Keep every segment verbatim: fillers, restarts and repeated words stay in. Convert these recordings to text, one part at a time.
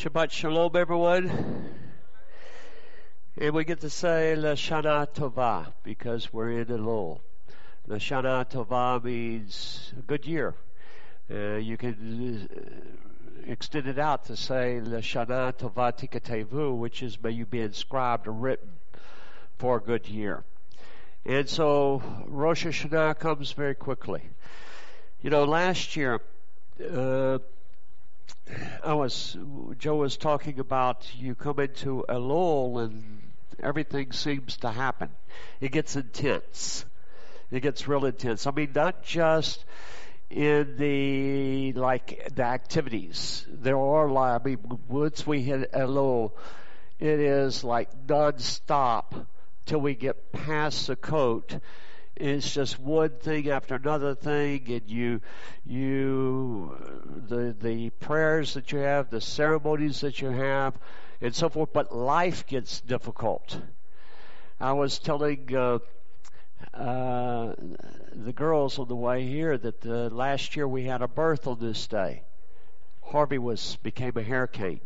Shabbat Shalom, everyone. And we get to say Lashana Tova because we're in Elul. Lashana Tova means a good year. Uh, you can uh, extend it out to say Lashana Tova Tikatevu, which is may you be inscribed or written for a good year. And so Rosh Hashanah comes very quickly. You know, last year, uh, I was, Joe was talking about you come into Elul and everything seems to happen. It gets intense. It gets real intense. I mean, not just in the, like, the activities. There are, like, I mean, once we hit Elul, it is like non-stop till we get past Sukkot. It's just one thing after another thing, and you, you, the the prayers that you have, the ceremonies that you have, and so forth. But life gets difficult. I was telling uh, uh, the girls on the way here that uh, last year we had a birth on this day. Harvey was became a hurricane,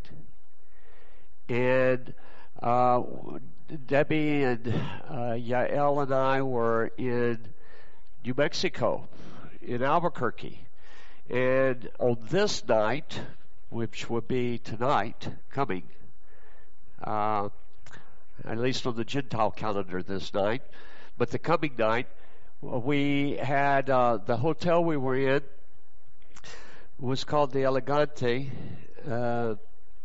and uh, Debbie and uh, Yael and I were in New Mexico, in Albuquerque. And on this night, which would be tonight, coming, uh, at least on the Gentile calendar this night, but the coming night, we had uh, the hotel we were in was called the Elegante. Uh,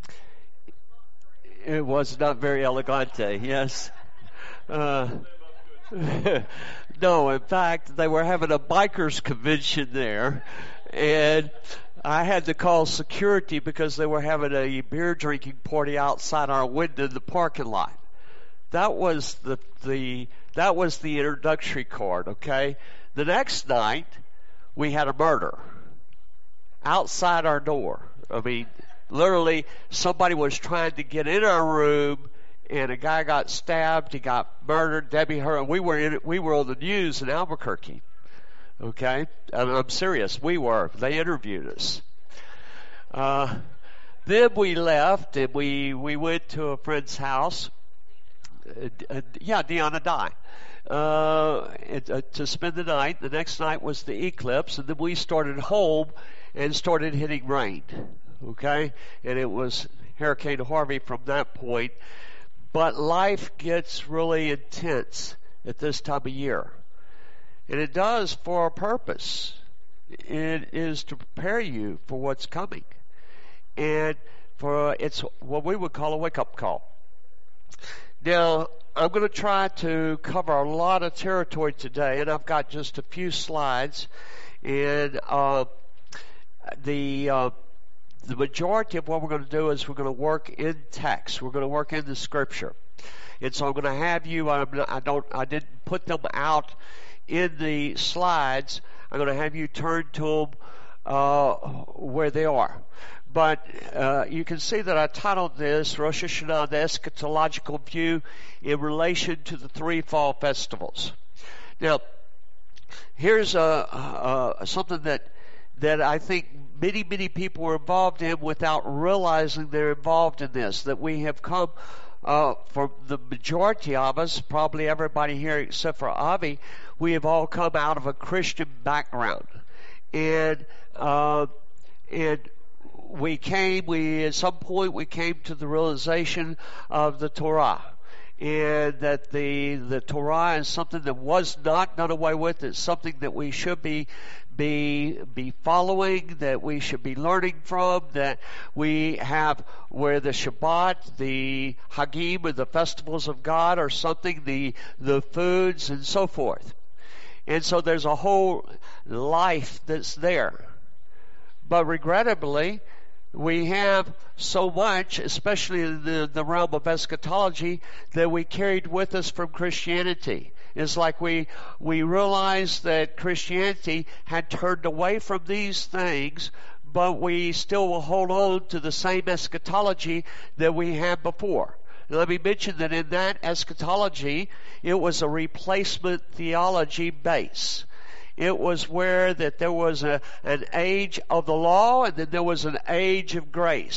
It was not very elegante, yes. Uh, no, in fact, they were having a bikers convention there, and I had to call security because they were having a beer drinking party outside our window in the parking lot. That was the the that was the introductory card, okay? The next night, we had a murder outside our door. I mean, literally, somebody was trying to get in our room, and a guy got stabbed. He got murdered. Debbie heard. We were in. We were on the news in Albuquerque. Okay, and I'm serious. We were. They interviewed us. Uh, then we left, and we we went to a friend's house. Uh, uh, yeah, Deanna died. Uh, and, uh, to spend the night. The next night was the eclipse, and then we started home and started hitting rain. Okay, and it was Hurricane Harvey from that point. But life gets really intense at this time of year, and it does for a purpose. It is to prepare you for what's coming, and for it's what we would call a wake-up call. Now, I'm going to try to cover a lot of territory today, and I've got just a few slides, and uh, the uh, The majority of what we're going to do is we're going to work in text. We're going to work in the Scripture, and so I'm going to have you. I'm not, I don't. I didn't put them out in the slides. I'm going to have you turn to them uh, where they are. But uh, you can see that I titled this Rosh Hashanah: The Eschatological View in Relation to the Three Fall Festivals. Now, here's a, a, a something that that I think many, many people are involved in without realizing they're involved in this, that we have come, uh, for the majority of us, probably everybody here except for Avi, we have all come out of a Christian background. And, uh, and we came, we, at some point we came to the realization of the Torah. And that the, the Torah is something that was not done away with. It's something that we should be be be following, that we should be learning from, that we have where the Shabbat, the Hagim, or the festivals of God are something, the the foods and so forth. And so there's a whole life that's there. But regrettably, we have so much, especially in the, the realm of eschatology, that we carried with us from Christianity. It's like we we realized that Christianity had turned away from these things, but we still will hold on to the same eschatology that we had before. Let me mention that in that eschatology, it was a replacement theology base. It was where that there was a, an age of the law and then there was an age of grace.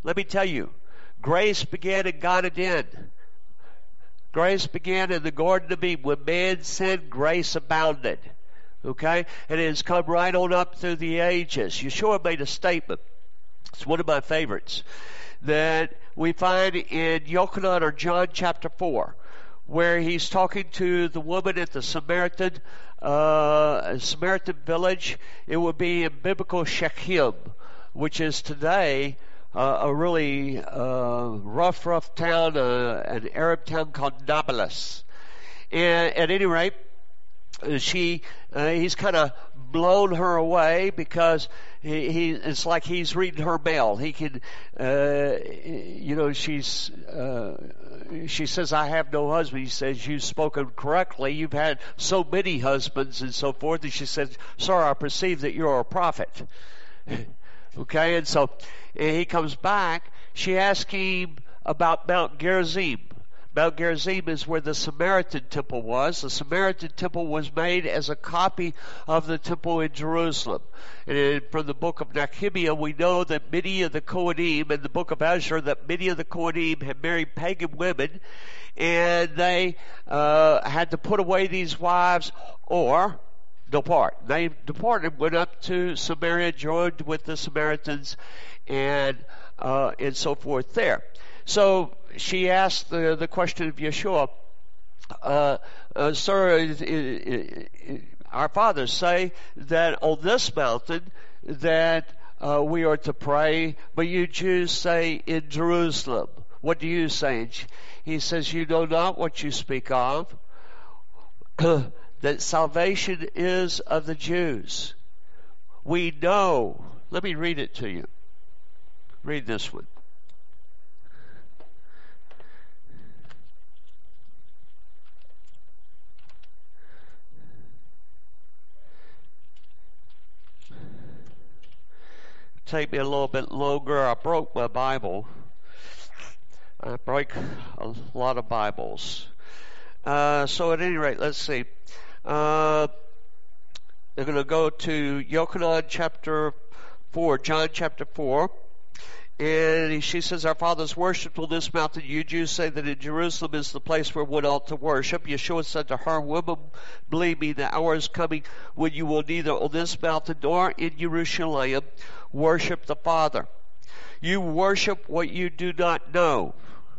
let me tell you, grace began in Gan Eden. Grace began in the Garden of Eden. When man sinned, grace abounded. Okay? And it has come right on up through the ages. Yeshua made a statement. It's one of my favorites. That we find in Yochanan or John chapter four, where he's talking to the woman at the Samaritan, uh, Samaritan village. It would be in biblical Shechem, which is today uh, a really uh, rough, rough town, uh, an Arab town called Nablus. And at any rate, she, uh, he's kind of blown her away because he, he, it's like he's reading her mail. He can, uh, you know, she's, uh, she says, I have no husband. He says, you've spoken correctly. You've had so many husbands and so forth. And she says, sir, I perceive that you're a prophet. Okay, and so and he comes back. She asks him about Mount Gerizim. Mount Gerizim is where the Samaritan temple was. The Samaritan temple was made as a copy of the temple in Jerusalem. And from the book of Nehemiah, we know that many of the Kohanim, in the book of Ezra, that many of the Kohanim had married pagan women, and they uh, had to put away these wives or depart. They departed, went up to Samaria, joined with the Samaritans, and uh, and so forth there. So she asked the, the question of Yeshua, uh, uh, Sir, it, it, it, our fathers say that on this mountain that uh, we are to pray, but you Jews say in Jerusalem. What do you say? He says, you know not what you speak of, that salvation is of the Jews. We know. Let me read it to you. Read this one. Take me a little bit longer. I broke my Bible. I break a lot of Bibles. Uh, so at any rate, let's see. Uh, they're going to go to Yochanan chapter four, John chapter four. And she says, our fathers worshipped on this mountain. You Jews say that in Jerusalem is the place where one ought to worship. Yeshua said to her, woman, believe me, the hour is coming when you will neither on this mountain nor in Jerusalem worship the Father. You worship what you do not know.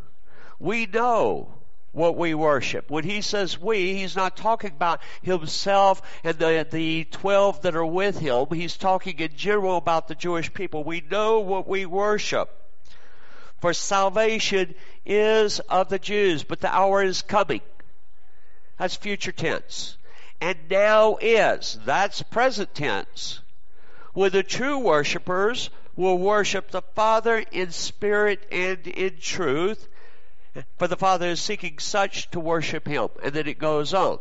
We know what we worship. When he says we, he's not talking about himself and the, the twelve that are with him. He's talking in general about the Jewish people. We know what we worship. For salvation is of the Jews, but the hour is coming. That's future tense. And now is. That's present tense. When the true worshipers will worship the Father in spirit and in truth, for the Father is seeking such to worship him. And then it goes on.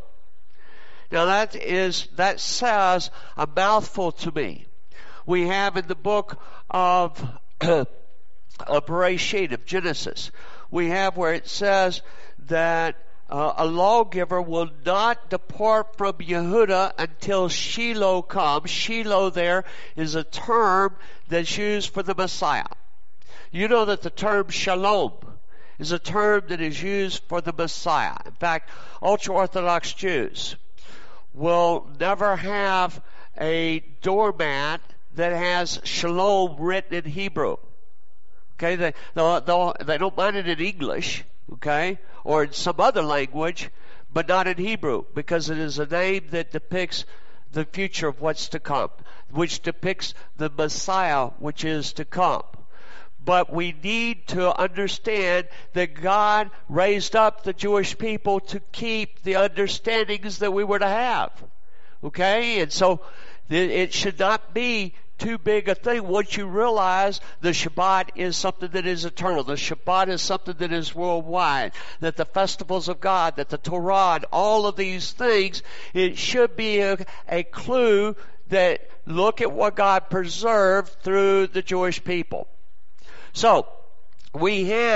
Now that is, that says a mouthful to me. We have in the book of, of Bereshit, of Genesis, we have where it says that uh, a lawgiver will not depart from Yehuda until Shiloh comes. Shiloh there is a term that's used for the Messiah. You know that the term shalom is a term that is used for the Messiah. In fact, ultra-Orthodox Jews will never have a doormat that has shalom written in Hebrew. Okay, they they'll, they'll, they don't mind it in English, okay, or in some other language, but not in Hebrew, because it is a name that depicts the future of what's to come, which depicts the Messiah which is to come. But we need to understand that God raised up the Jewish people to keep the understandings that we were to have. Okay? And so it should not be too big a thing once you realize the Shabbat is something that is eternal. The Shabbat is something that is worldwide. That the festivals of God, that the Torah, and all of these things, it should be a, a clue that look at what God preserved through the Jewish people. So, we have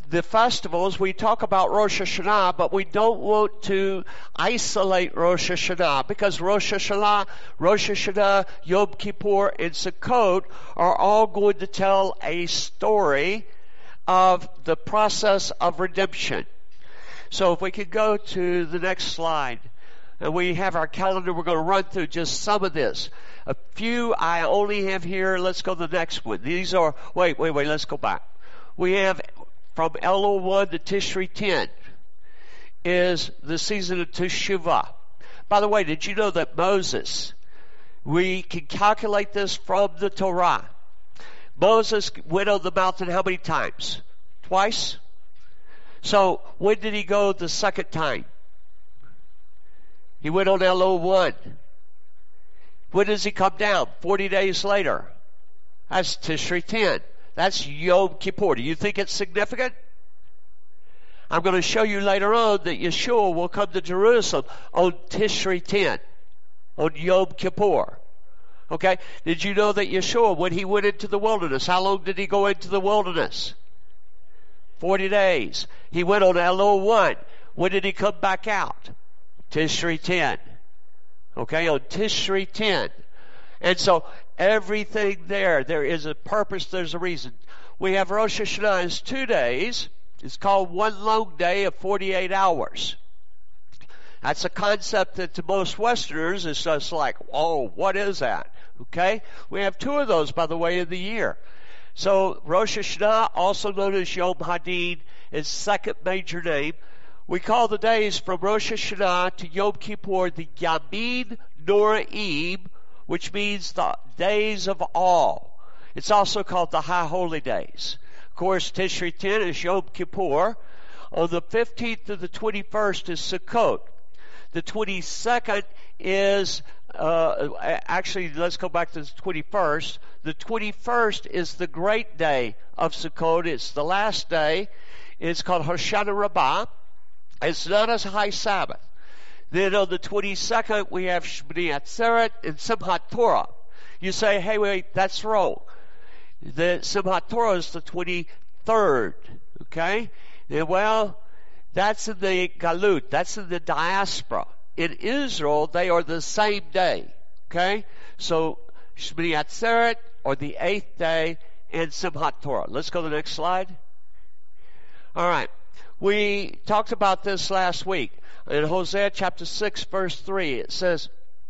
the festivals, we talk about Rosh Hashanah, but we don't want to isolate Rosh Hashanah, because Rosh Hashanah, Rosh Hashanah, Yom Kippur, and Sukkot are all going to tell a story of the process of redemption. So if we could go to the next slide, and we have our calendar, we're going to run through just some of this. A few I only have here. Let's go to the next one. These are, wait, wait, wait, let's go back. We have from Elul one to Tishri ten is the season of Teshuvah. By the way, did you know that Moses, we can calculate this from the Torah. Moses went on the mountain how many times? Twice? So when did he go the second time? He went on Elul one. When does he come down? Forty days later. That's Tishri ten. That's Yom Kippur. Do you think it's significant? I'm going to show you later on that Yeshua will come to Jerusalem on Tishri ten, on Yom Kippur. Okay? Did you know that Yeshua, when he went into the wilderness, how long did he go into the wilderness? Forty days. He went on Elul one. When did he come back out? Tishri ten. Okay, on Tishri ten. And so everything there, there is a purpose, there's a reason. We have Rosh Hashanah is two days. It's called one long day of forty-eight hours. That's a concept that to most Westerners is just like, whoa, what is that? Okay? We have two of those, by the way, in the year. So Rosh Hashanah, also known as Yom Hadid, is second major name. We call the days from Rosh Hashanah to Yom Kippur the Yamim Noraim, which means the days of awe. It's also called the High Holy Days. Of course, Tishri ten is Yom Kippur. On the fifteenth to the twenty-first is Sukkot. The twenty-second is, uh, actually, let's go back to the twenty-first. The twenty-first is the great day of Sukkot. It's the last day. It's called Hoshana Rabbah. It's not a high Sabbath. Then on the twenty-second, we have Shmini Atzeret and Simchat Torah. You say, hey, wait, that's wrong. The Simchat Torah is the twenty-third. Okay? And well, that's in the Galut. That's in the diaspora. In Israel, they are the same day. Okay? So, Shmini Atzeret, or the eighth day, and Simchat Torah. Let's go to the next slide. All right. We talked about this last week. In Hosea chapter six, verse three, it says,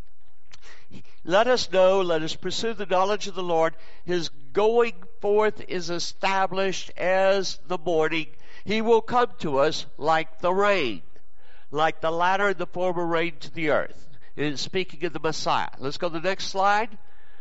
let us know, let us pursue the knowledge of the Lord. His going forth is established as the morning. He will come to us like the rain, like the latter and the former rain to the earth. It is speaking of the Messiah. Let's go to the next slide.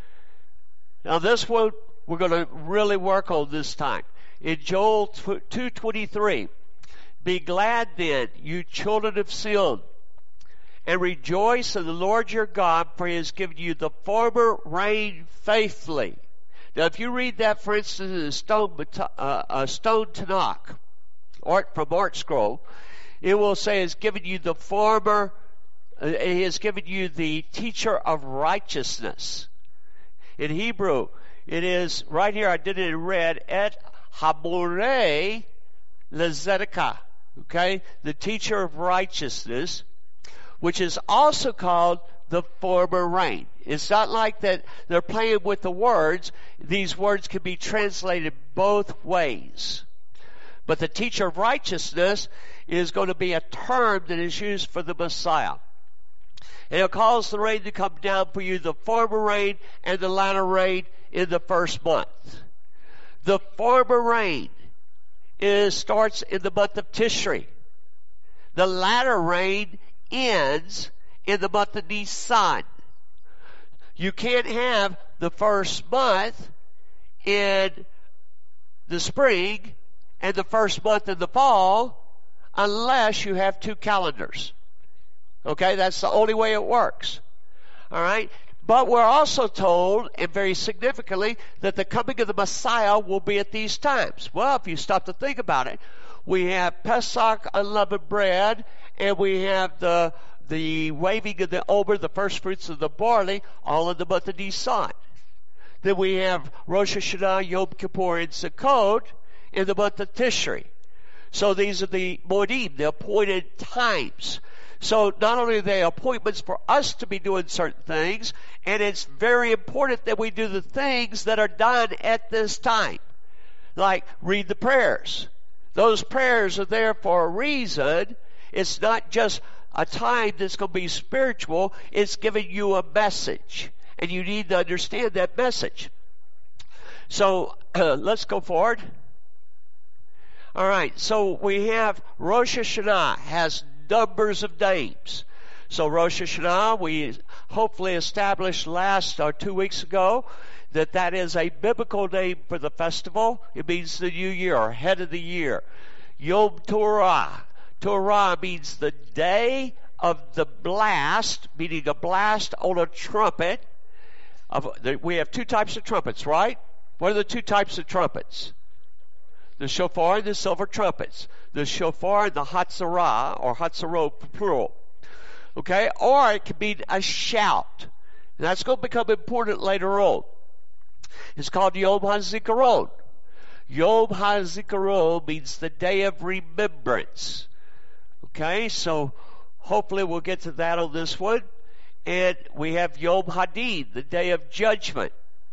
Now this one, we're going to really work on this time. In Joel two twenty-three, be glad then, you children of Sion, and rejoice in the Lord your God, for he has given you the former rain faithfully. Now, if you read that, for instance, in a stone, uh, a stone Tanakh, or from Art Scroll, it will say, has given you the former, uh, he has given you the teacher of righteousness. In Hebrew, it is, right here, I did it in red, et hamoreh lezedekah. Okay, the teacher of righteousness, which is also called the former rain. It's not like that they're playing with the words. These words can be translated both ways. But the teacher of righteousness is going to be a term that is used for the Messiah. And it calls the rain to come down for you, the former rain and the latter rain in the first month. The former rain is starts in the month of Tishri. The latter rain ends in the month of Nisan. You can't have the first month in the spring and the first month in the fall unless you have two calendars. Okay, that's the only way it works. All right? But we're also told, and very significantly, that the coming of the Messiah will be at these times. Well, if you stop to think about it, we have Pesach, unleavened bread, and we have the the waving of the omer, the first fruits of the barley, all in the month of Nisan. Then we have Rosh Hashanah, Yom Kippur, and Sukkot in the month of Tishri. So these are the moedim, the appointed times. So not only are they appointments for us to be doing certain things, and it's very important that we do the things that are done at this time. Like read the prayers. Those prayers are there for a reason. It's not just a time that's going to be spiritual. It's giving you a message. And you need to understand that message. So uh, let's go forward. All right. So we have Rosh Hashanah has numbers of names. So Rosh Hashanah, we hopefully established last or two weeks ago that that is a biblical name for the festival. It means the new year, or head of the year. Yom Torah. Torah means the day of the blast, meaning a blast on a trumpet. Of, we have two types of trumpets, right? What are the two types of trumpets? The shofar and the silver trumpets. The shofar and the hatzarah, or hatzarot plural. Okay? Or it can mean a shout. And that's going to become important later on. It's called Yom HaZikaron. Yom HaZikaron means the day of remembrance. Okay, so hopefully we'll get to that on this one. And we have Yom Hadin, the day of judgment.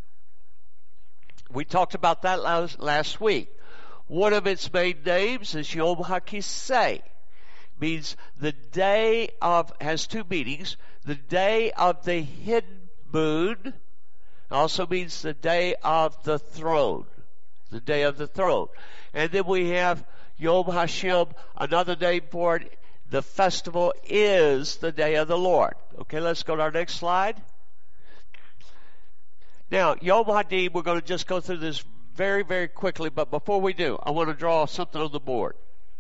We talked about that last, last week. One of its main names is Yom HaKisei. Means the day of, has two meanings. The day of the hidden moon. Also means the day of the throne. The day of the throne. And then we have Yom Hashem, another name for it. The festival is the day of the Lord. Okay, let's go to our next slide. Now, Yom Hadin, we're going to just go through this very, very quickly. But before we do, I want to draw something on the board.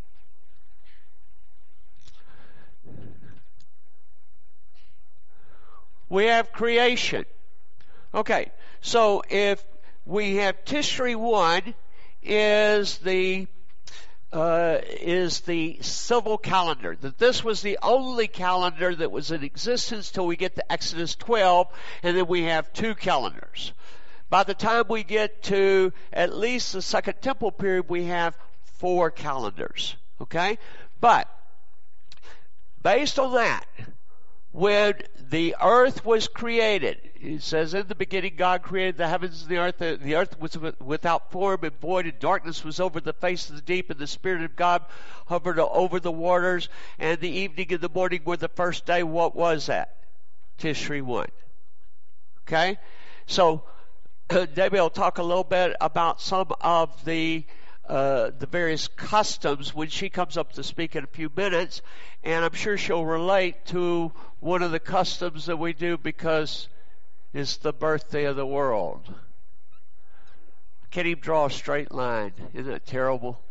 We have creation. Okay, so if we have Tishri one is the uh, is the civil calendar. That this was the only calendar that was in existence till we get to Exodus twelve, and then we have two calendars. By the time we get to at least the Second Temple period, we have four calendars. Okay, but based on that, when the earth was created, it says, in the beginning God created the heavens and the earth. The, the earth was without form and void, and darkness was over the face of the deep, and the Spirit of God hovered over the waters. And the evening and the morning were the first day. What was that? Tishri one. Okay? So, Debbie will talk a little bit about some of the Uh, the various customs when she comes up to speak in a few minutes, and I'm sure she'll relate to one of the customs that we do because it's the birthday of the world. I can't even draw a straight line. Isn't that terrible?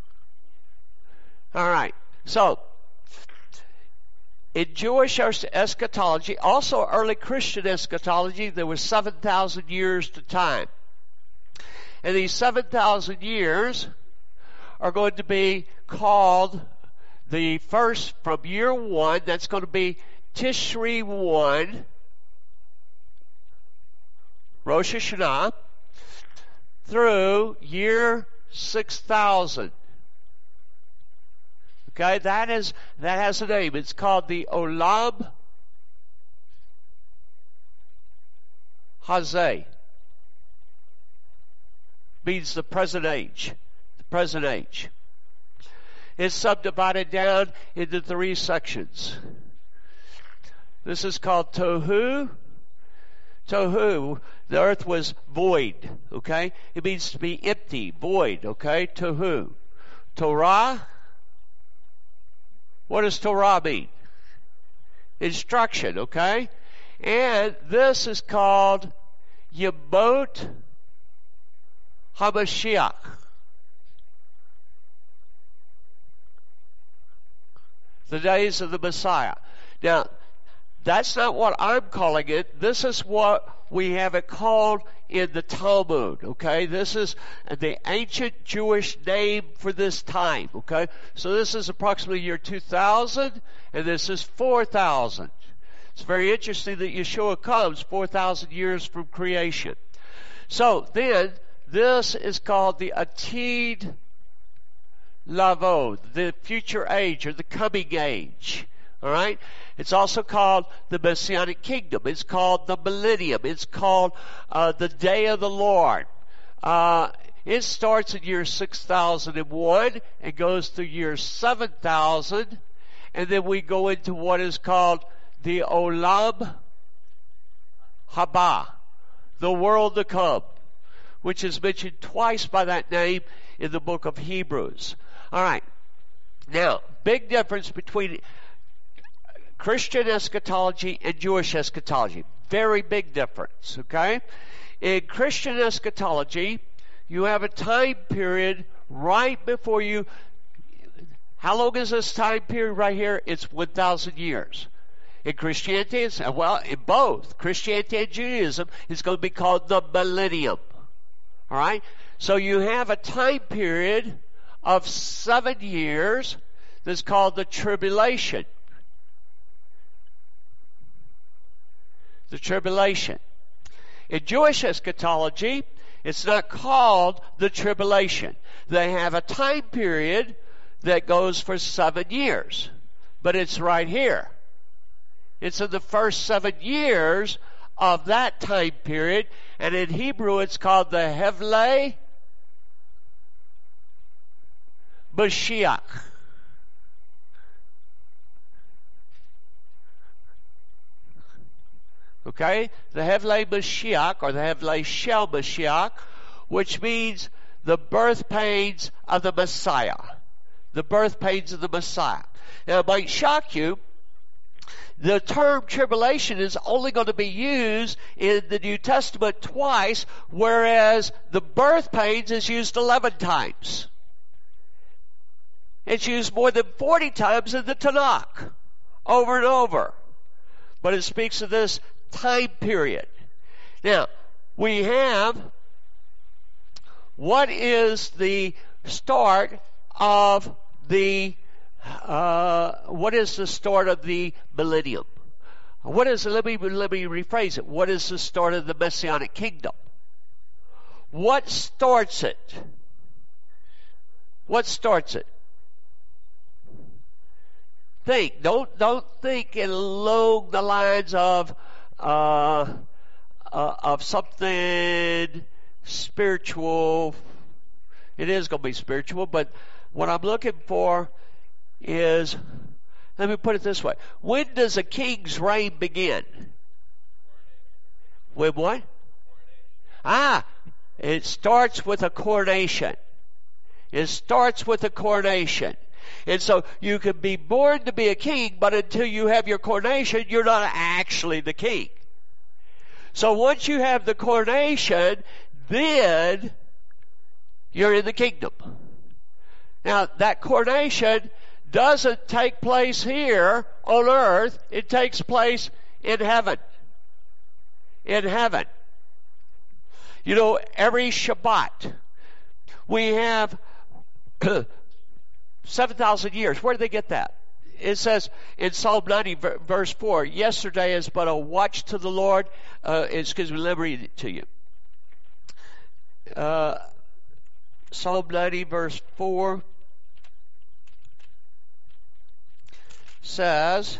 All right. So, in Jewish eschatology, also early Christian eschatology, there was seven thousand years to time. And these seven thousand years are going to be called the first from year one. That's going to be Tishri one, Rosh Hashanah, through year six thousand. Okay, that is that has a name. It's called the Olam Hazeh. Means the present age. The present age. It's subdivided down into three sections. This is called Tohu. Tohu, the earth was void. Okay? It means to be empty, void. Okay? Tohu. Torah. What does Torah mean? Instruction. Okay? And this is called Yemot HaMashiach. The days of the Messiah. Now, that's not what I'm calling it. This is what we have it called in the Talmud. Okay? This is the ancient Jewish name for this time. Okay? So this is approximately year two thousand, and this is four thousand. It's very interesting that Yeshua comes four thousand years from creation. So then, this is called the Atid Lavo, the future age or the coming age. All right? It's also called the Messianic Kingdom. It's called the Millennium. It's called uh, the Day of the Lord. Uh, it starts in year six thousand one and goes through year seven thousand. And then we go into what is called the Olam Haba, the world to come, which is mentioned twice by that name in the book of Hebrews. All right. Now, big difference between Christian eschatology and Jewish eschatology. Very big difference, okay? In Christian eschatology, you have a time period right before you. How long is this time period right here? It's one thousand years. In Christianity, it's, well, in both Christianity and Judaism, it's going to be called the millennium. All right? So you have a time period of seven years that's called the tribulation. The tribulation. In Jewish eschatology, it's not called the tribulation. They have a time period that goes for seven years. But it's right here. It's in the first seven years of that time period. And in Hebrew, it's called the Hevlei Mashiach. Okay? The Hevlei Mashiach, or the Hevlei Shel Mashiach, which means the birth pains of the Messiah. The birth pains of the Messiah. Now, it might shock you, the term tribulation is only going to be used in the New Testament twice, whereas the birth pains is used eleven times. It's used more than forty times in the Tanakh, over and over. But it speaks of this time period. Now, we have, what is the start of the Uh, what is the start of the millennium? What is, let me, let me rephrase it. What is the start of the Messianic Kingdom? What starts it? What starts it? Think. Don't, don't think along the lines of, uh, uh, of something spiritual. It is going to be spiritual, but what I'm looking for is, let me put it this way. When does a king's reign begin? When what? Ah, it starts with a coronation. It starts with a coronation. And so you can be born to be a king, but until you have your coronation, you're not actually the king. So once you have the coronation, then you're in the kingdom. Now, that coronation doesn't take place here on earth. It takes place in heaven. In heaven. You know, every Shabbat, we have seven thousand years. Where do they get that? It says in Psalm ninety, verse four, yesterday is but a watch to the Lord. Uh, excuse me, let me read it to you. Uh, Psalm ninety, verse four. Says,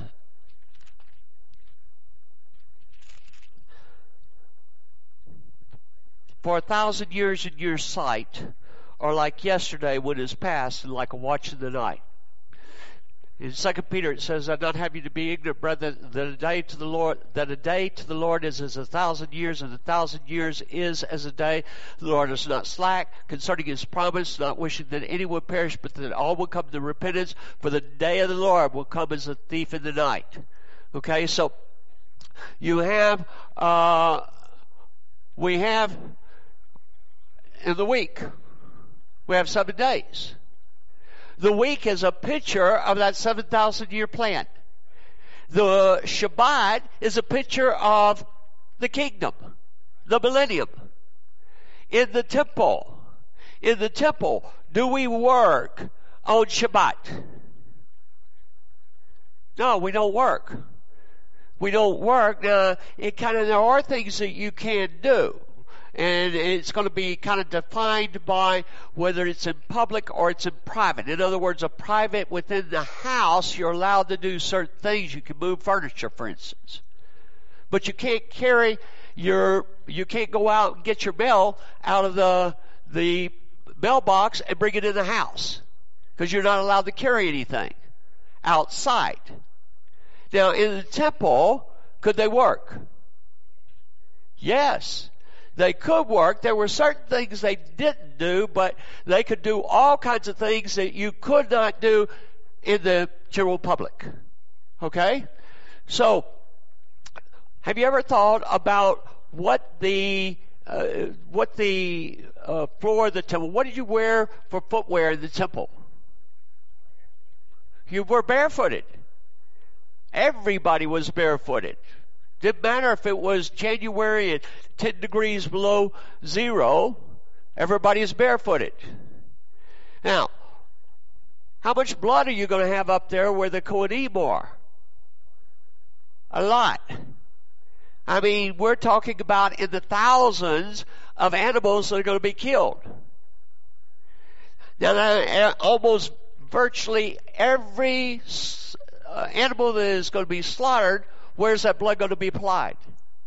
for a thousand years in your sight are like yesterday when it is past, and like a watch in the night. In Second Peter it says, I not have you to be ignorant, brethren, that a day to the Lord that a day to the Lord is as a thousand years, and a thousand years is as a day. The Lord is not slack concerning his promise, not wishing that any would perish, but that all will come to repentance. For the day of the Lord will come as a thief in the night. Okay, so you have uh, we have in the week we have seven days. The week is a picture of that seven thousand year plan. The Shabbat is a picture of the kingdom, the millennium. In the temple, in the temple, do we work on Shabbat? No, we don't work. We don't work. Now, it kind of, there are things that you can do. And it's going to be kind of defined by whether it's in public or it's in private. In other words, a private within the house, you're allowed to do certain things. You can move furniture, for instance. But you can't carry your, you can't go out and get your mail out of the, the mailbox and bring it in the house. Because you're not allowed to carry anything outside. Now, in the temple, could they work? Yes. They could work. There were certain things they didn't do, but they could do all kinds of things that you could not do in the general public. Okay? So, have you ever thought about what the uh, what the uh, floor of the temple? What did you wear for footwear in the temple? You were barefooted. Everybody was barefooted. Didn't matter if it was January and ten degrees below zero, everybody is barefooted. Now, how much blood are you going to have up there where the Kohanim are? A lot. I mean, we're talking about in the thousands of animals that are going to be killed. Now, almost virtually every uh, animal that is going to be slaughtered, where's that blood going to be applied?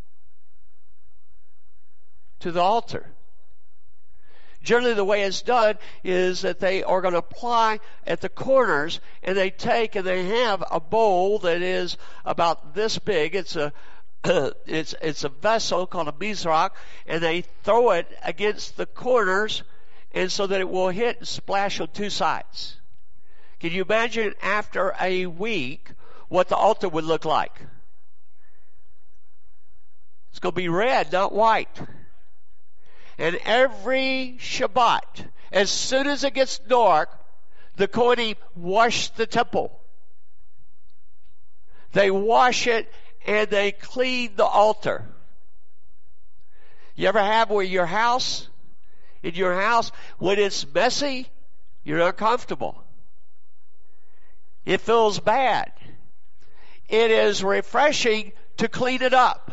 To the altar. Generally, the way it's done is that they are going to apply at the corners, and they take and they have a bowl that is about this big. It's a it's it's a vessel called a mizrach, and they throw it against the corners, and so that it will hit and splash on two sides. Can you imagine after a week what the altar would look like? It's going to be red, not white. And every Shabbat, as soon as it gets dark, the Kohanim wash the temple. They wash it and they clean the altar. You ever have where your house, in your house, when it's messy, you're not comfortable. It feels bad. It is refreshing to clean it up.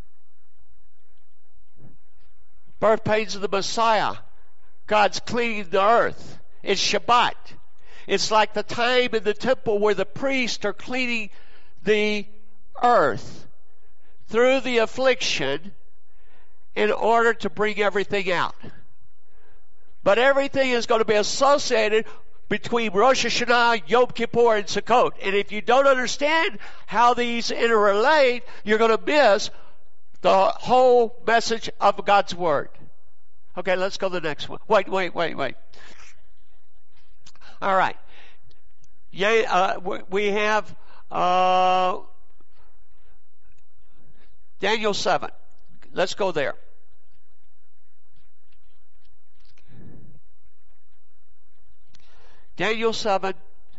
Birth pains of the Messiah. God's cleaning the earth. It's Shabbat. It's like the time in the temple where the priests are cleaning the earth through the affliction in order to bring everything out. But everything is going to be associated between Rosh Hashanah, Yom Kippur, and Sukkot. And if you don't understand how these interrelate, you're going to miss the whole message of God's Word. Okay, let's go to the next one. Wait, wait, wait, wait. All right. Yeah, uh, we have uh, Daniel seven. Let's go there. Daniel seven.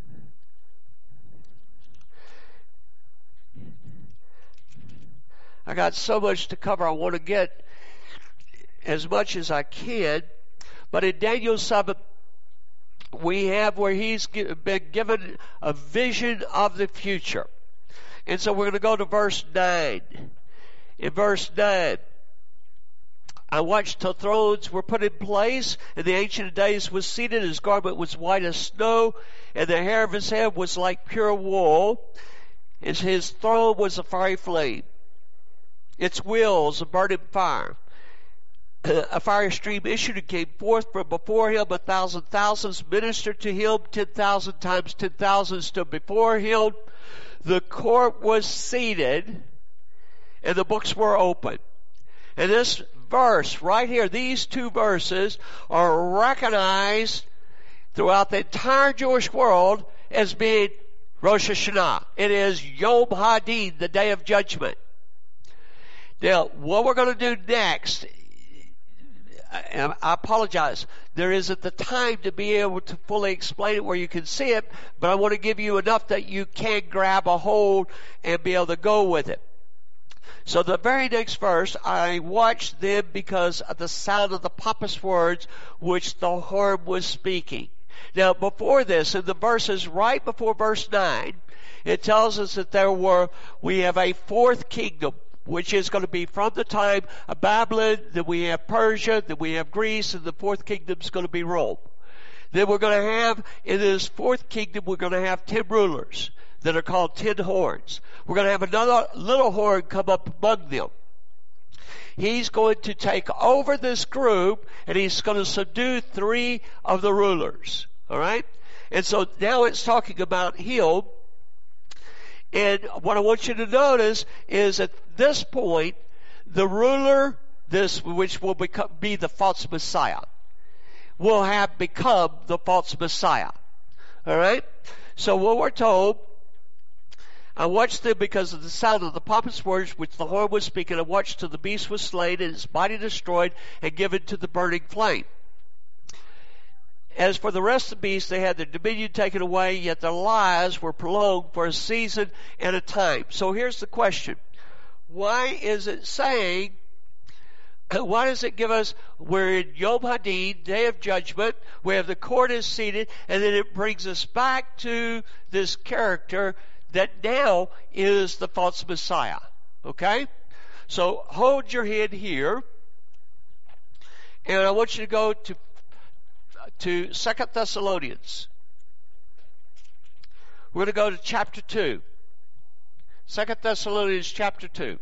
I got so much to cover. I want to get as much as I can. But in Daniel seven, we have where he's been given a vision of the future. And so we're going to go to verse nine. In verse nine, I watched till thrones were put in place, and the Ancient of Days was seated. His garment was white as snow, and the hair of his head was like pure wool. And his throne was a fiery flame. Its wheels a burning fire. A fire stream issued and came forth from before him. A thousand thousands ministered to him. Ten thousand times ten thousand stood before him. The court was seated, and the books were open. And this verse right here, these two verses, are recognized throughout the entire Jewish world as being Rosh Hashanah. It is Yom Hadin, the Day of Judgment. Now, what we're going to do next, I, I apologize, there isn't the time to be able to fully explain it where you can see it, but I want to give you enough that you can grab a hold and be able to go with it. So the very next verse, I watched them because of the sound of the pompous words which the horn was speaking. Now, before this, in the verses right before verse nine, it tells us that there were, we have a fourth kingdom, which is going to be from the time of Babylon, then we have Persia, then we have Greece, and the fourth kingdom is going to be Rome. Then we're going to have, in this fourth kingdom, we're going to have ten rulers that are called ten horns. We're going to have another little horn come up among them. He's going to take over this group, and he's going to subdue three of the rulers. All right? And so now it's talking about him. And what I want you to notice is at this point, the ruler, this which will become, be the false Messiah, will have become the false Messiah. All right? So what we're told, I watched them because of the sound of the pompous words which the horn was speaking. I watched till the beast was slain and its body destroyed and given to the burning flame. As for the rest of the beasts, they had their dominion taken away, yet their lives were prolonged for a season and a time. So here's the question. Why is it saying, why does it give us, we're in Yom Hadid, Day of Judgment, we have the court is seated, and then it brings us back to this character that now is the false Messiah. Okay? So hold your head here, and I want you to go to to Second Thessalonians. We're going to go to chapter two. Second Thessalonians chapter two.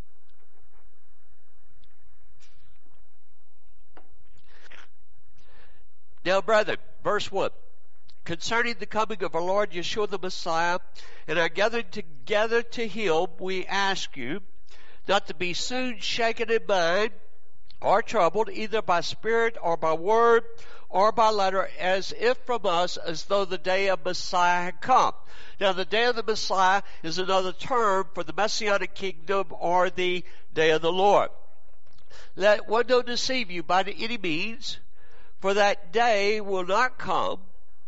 Now, brethren, verse one. Concerning the coming of our Lord Yeshua the Messiah and our gathering together to him, we ask you not to be soon shaken in mind or troubled, either by spirit or by word or by letter, as if from us, as though the day of Messiah had come. Now, the day of the Messiah is another term for the Messianic kingdom or the day of the Lord. Let one not deceive you by any means, for that day will not come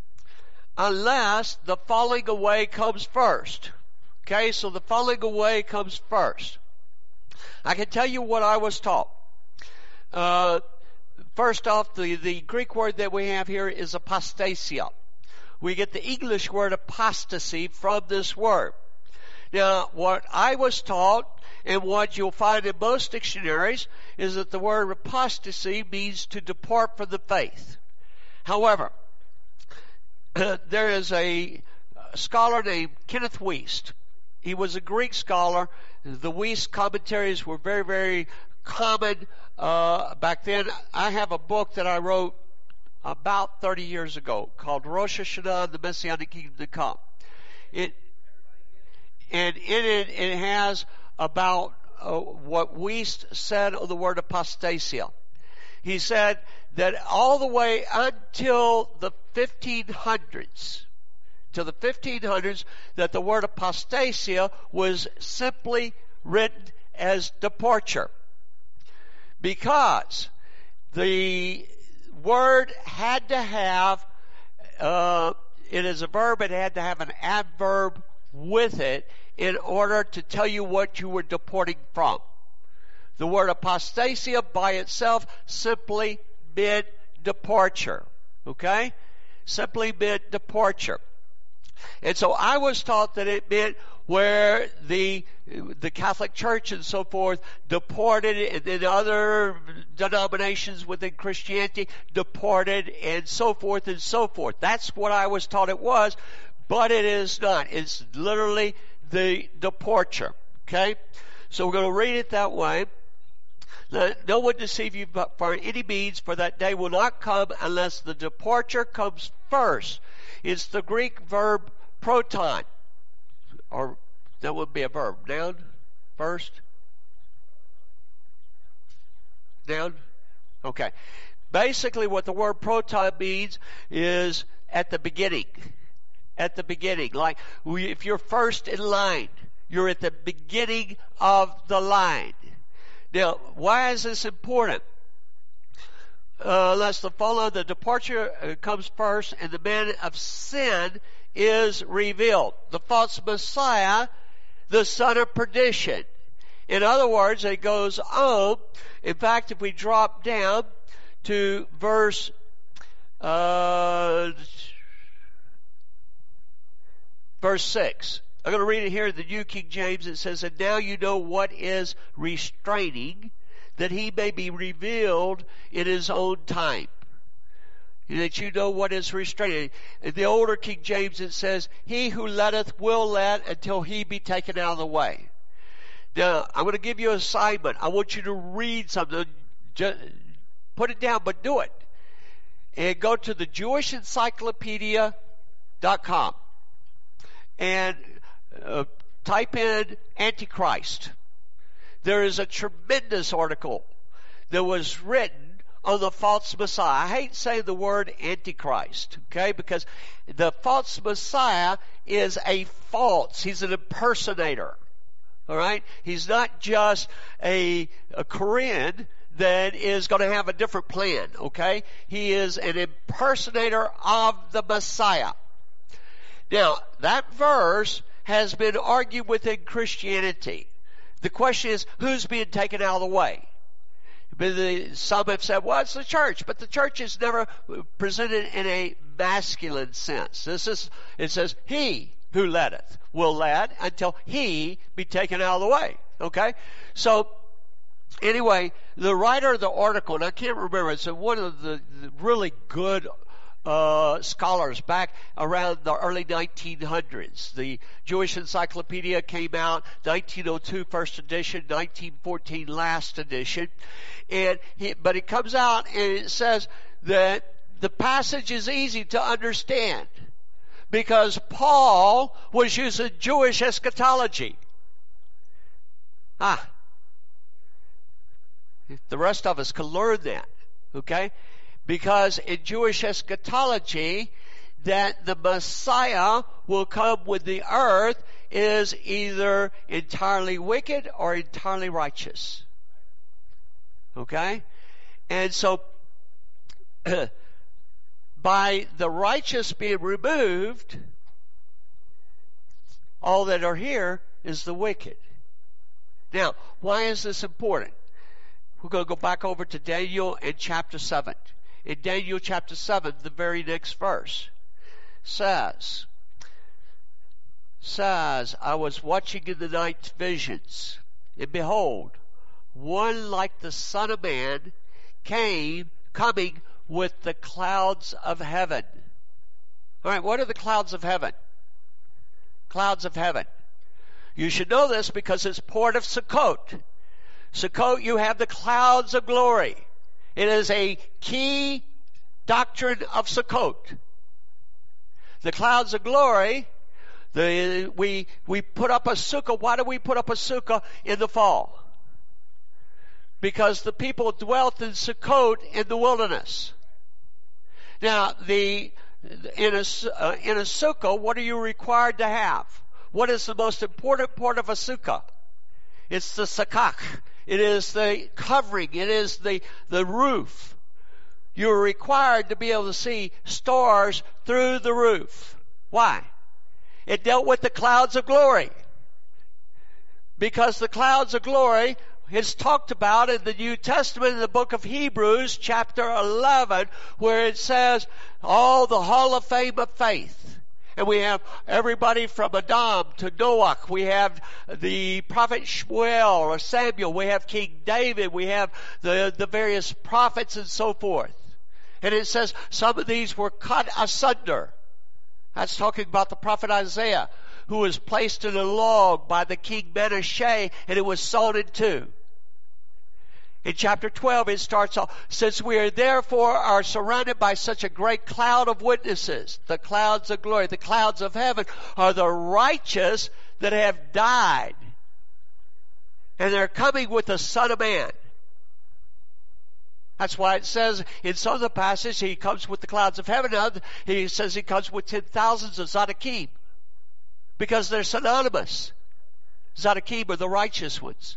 unless the falling away comes first. Okay, so the falling away comes first. I can tell you what I was taught. Uh, first off, the, the Greek word that we have here is apostasia. We get the English word apostasy from this word. Now, what I was taught and what you'll find in most dictionaries is that the word apostasy means to depart from the faith. However, there is a scholar named Kenneth Wuest. He was a Greek scholar. The Wuest commentaries were very, very common uh, back then. I have a book that I wrote about thirty years ago called Rosh Hashanah, the Messianic Kingdom to Come. It, and in it, it has about uh, what Wuest said of the word apostasia. He said that all the way until the fifteen hundreds, to the fifteen hundreds, that the word apostasia was simply written as departure. Because the word had to have, uh, it is a verb, it had to have an adverb with it in order to tell you what you were departing from. The word apostasia by itself simply meant departure. Okay? Simply meant departure. And so I was taught that it meant where the the Catholic Church and so forth departed, and then other denominations within Christianity departed, and so forth and so forth. That's what I was taught it was, but it is not. It's literally the departure. Okay? So we're going to read it that way. Let no one deceive you by any means, for that day will not come unless the departure comes first. It's the Greek verb proton, or that would be a verb. Noun, first. Noun? Okay. Basically what the word proton means is at the beginning. At the beginning. Like if you're first in line, you're at the beginning of the line. Now, why is this important? Uh, unless the fall of the departure uh, comes first and the man of sin is revealed. The false Messiah, the son of perdition. In other words, it goes on. In fact, if we drop down to verse uh, verse six, I'm going to read it here in the New King James. It says, and now you know what is restraining, that he may be revealed in his own time. That you know what is restraining. In the older King James it says, he who letteth will let until he be taken out of the way. Now, I'm going to give you an assignment. I want you to read something. Just put it down, but do it. And go to the Jewish Encyclopedia dot com and uh, type in Antichrist. There is a tremendous article that was written on the false Messiah. I hate saying the word Antichrist, okay, because the false Messiah is a false. He's an impersonator, all right? He's not just a, a Korean that is going to have a different plan, okay? He is an impersonator of the Messiah. Now, that verse has been argued within Christianity. The question is, who's being taken out of the way? Some have said, well, it's the church, but the church is never presented in a masculine sense. This is, it says, he who letteth will let until he be taken out of the way. Okay? So, anyway, the writer of the article, and I can't remember, it's one of the, the really good uh, scholars back around the early nineteen hundreds. The Jewish Encyclopedia came out nineteen oh two first edition, nineteen fourteen last edition. And he, but it comes out and it says that the passage is easy to understand because Paul was using Jewish eschatology. Ah. The rest of us can learn that, okay? Because in Jewish eschatology, that the Messiah will come when the earth is either entirely wicked or entirely righteous. Okay? And so, by the righteous being removed, all that are here is the wicked. Now, why is this important? We're going to go back over to Daniel in chapter seven. In Daniel chapter seven, the very next verse says, says, I was watching in the night visions, and behold, one like the Son of Man came, coming with the clouds of heaven. All right, what are the clouds of heaven? Clouds of heaven. You should know this because it's part of Sukkot. Sukkot, you have the clouds of glory. It is a key doctrine of Sukkot. The clouds of glory, the, we, we put up a sukkah. Why do we put up a sukkah in the fall? Because the people dwelt in Sukkot in the wilderness. Now, the in a, uh, in a sukkah, what are you required to have? What is the most important part of a sukkah? It's the sakak. It is the covering. It is the, the roof. You're required to be able to see stars through the roof. Why? It dealt with the clouds of glory. Because the clouds of glory is talked about in the New Testament in the book of Hebrews chapter eleven, where it says, all the hall of fame of faith. And we have everybody from Adam to Noah. We have the prophet Shmuel or Samuel. We have King David. We have the, the various prophets and so forth. And it says some of these were cut asunder. That's talking about the prophet Isaiah, who was placed in a log by the king Manasseh, and it was sawn in two. In chapter twelve, it starts off, since we are therefore are surrounded by such a great cloud of witnesses, the clouds of glory, the clouds of heaven, are the righteous that have died. And they're coming with the Son of Man. That's why it says in some of the passages, he comes with the clouds of heaven. Now, he says he comes with ten thousands of Zadokim. Because they're synonymous. Zadokim are the righteous ones.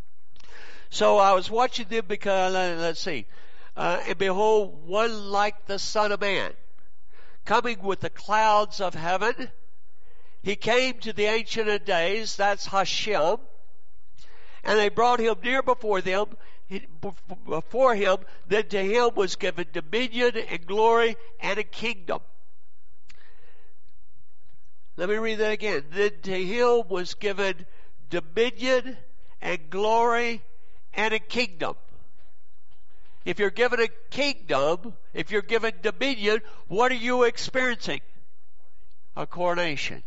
So I was watching them because, let's see, uh, and behold, one like the Son of Man, coming with the clouds of heaven. He came to the Ancient of Days, that's Hashem, and they brought him near before them, before him, then to him was given dominion and glory and a kingdom. Let me read that again. Then to him was given dominion and glory and a kingdom. If you're given a kingdom, if you're given dominion, what are you experiencing? A coronation.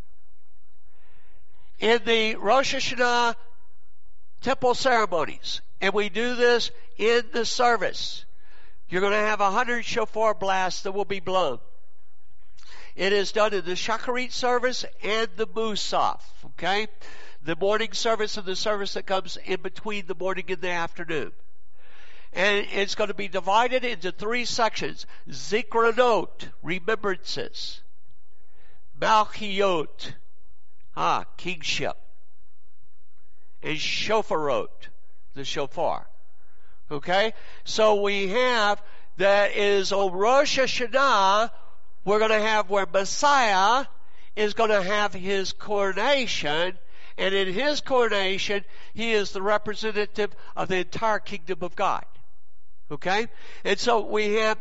In the Rosh Hashanah temple ceremonies, and we do this in the service, you're going to have a hundred shofar blasts that will be blown. It is done in the Shacharit service and the Musaf, okay? The morning service and the service that comes in between the morning and the afternoon. And it's going to be divided into three sections. Zikronot, remembrances. Malchiot, ah, kingship. And Shofarot, the shofar. Okay? So we have, that is on Rosh Hashanah, we're going to have where Messiah is going to have his coronation, and in his coronation, he is the representative of the entire kingdom of God. Okay? And so we have,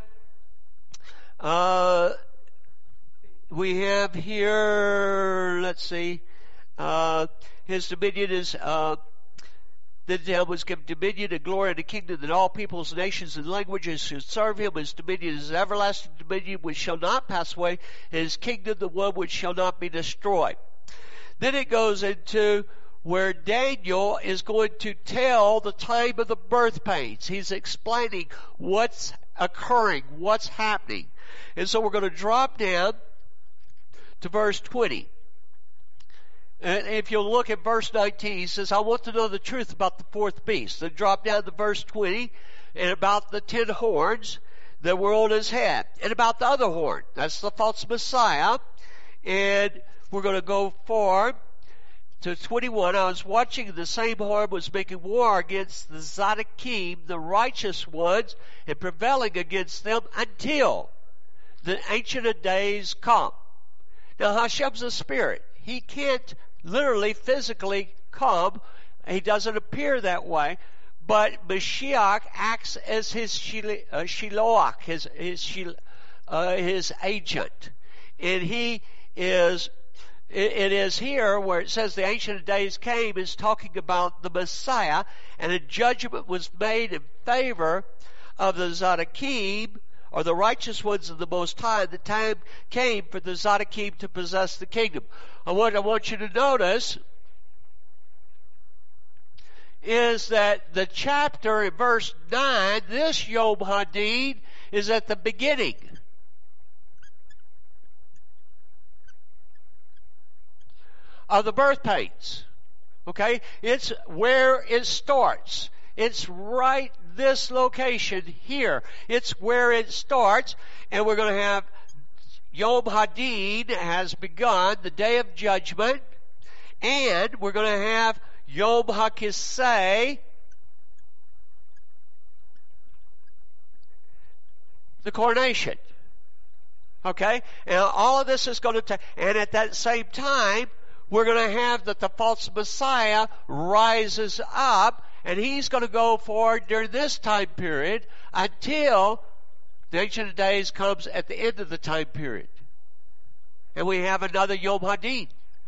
uh, we have here, let's see, uh, his dominion is, uh, then to him was given dominion and glory and a kingdom that all peoples, nations, and languages should serve him. His dominion is everlasting dominion which shall not pass away. His kingdom the one which shall not be destroyed. Then it goes into where Daniel is going to tell the time of the birth pains. He's explaining what's occurring, what's happening. And so we're going to drop down to verse twenty. And if you'll look at verse nineteen, he says, I want to know the truth about the fourth beast. Then drop down to verse twenty, and about the ten horns that were on his head. And about the other horn. That's the false Messiah. And we're going to go forward to twenty-one. I was watching, the same horn was making war against the Zadokим, the righteous ones, and prevailing against them until the Ancient of Days come. Now Hashem's a spirit. He can't literally, physically come. He doesn't appear that way. But Mashiach acts as his uh, Shiloach, his, his, uh, his agent. And he is, it, it is here where it says the Ancient of Days came, is talking about the Messiah, and a judgment was made in favor of the Zadokim, or the righteous ones of the Most High. The time came for the Zadokim to possess the kingdom. And what I want you to notice is that the chapter in verse nine, this Yom Hadid, is at the beginning. Of the birth pains. Okay? It's where it starts. It's right this location here. It's where it starts, and we're going to have Yom Hadid has begun, the day of judgment, and we're going to have Yom HaKisei, the coronation. Okay? And all of this is going to take, and at that same time, we're going to have that the false Messiah rises up, and he's going to go forward during this time period until the Ancient of Days comes at the end of the time period. And we have another Yom Hadid.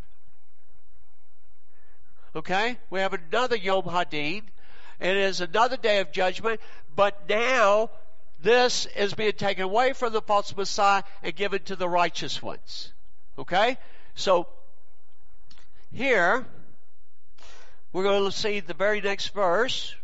Okay? We have another Yom Hadid. It is another day of judgment, but now this is being taken away from the false Messiah and given to the righteous ones. Okay? So, here, we're going to see the very next verse.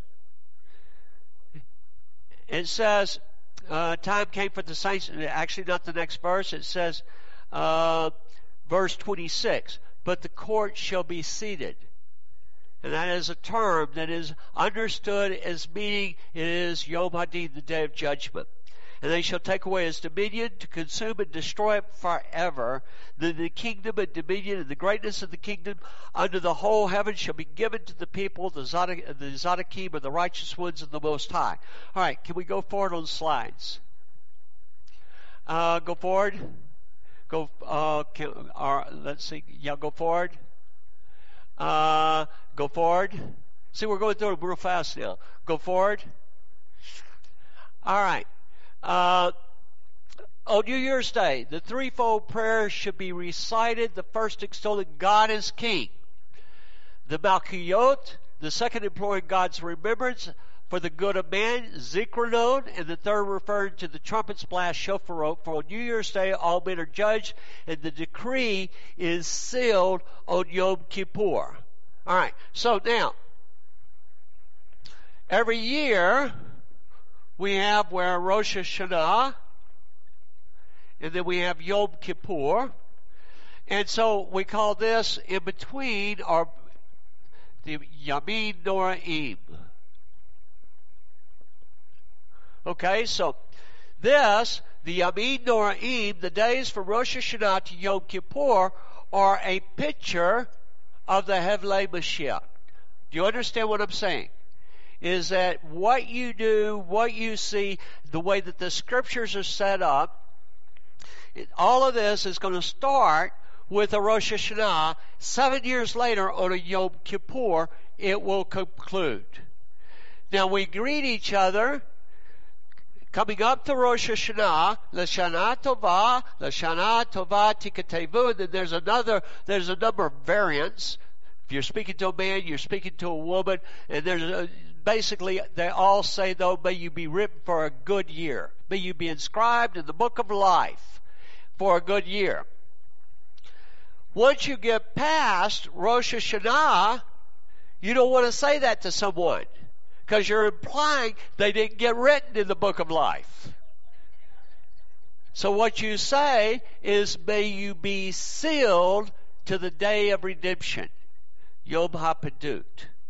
It says, uh, time came for the saints, actually not the next verse, it says, uh, verse twenty-six, but the court shall be seated. And that is a term that is understood as meaning it is Yom Hadid, the day of judgment. And they shall take away his dominion to consume and destroy it forever. Then the kingdom and dominion and the greatness of the kingdom under the whole heaven shall be given to the people, the Zadok, the Zadokim, or the righteous ones of the Most High. All right, can we go forward on slides? Uh, go forward. Go. Uh, can, uh, let's see. Yeah, go forward. Uh, go forward. See, we're going through it real fast now. Go forward. All right. Uh, on New Year's Day, the threefold prayer should be recited. The first extolling God as King. The Malchiyot, the second imploring God's remembrance for the good of man, Zikronon, and the third referring to the trumpets blast, Shofarot. For on New Year's Day, all men are judged, and the decree is sealed on Yom Kippur. All right, so now, every year, we have where Rosh Hashanah, and then we have Yom Kippur. And so we call this in between, or the Yamin Noraim. Okay, so this, the Yamin Noraim, the days from Rosh Hashanah to Yom Kippur, are a picture of the Hevlei Mashiach. Do you understand what I'm saying? Is that what you do, what you see, the way that the scriptures are set up, it, all of this is going to start with a Rosh Hashanah. Seven years later, on a Yom Kippur, it will conclude. Now, we greet each other coming up to Rosh Hashanah, L'Shana Tova, L'Shana Tova Tikatevu, and then there's another, there's a number of variants. If you're speaking to a man, you're speaking to a woman, and there's a, basically, they all say, though, may you be written for a good year. May you be inscribed in the book of life for a good year. Once you get past Rosh Hashanah, you don't want to say that to someone, because you're implying they didn't get written in the book of life. So what you say is, may you be sealed to the day of redemption, Yom HaPadut.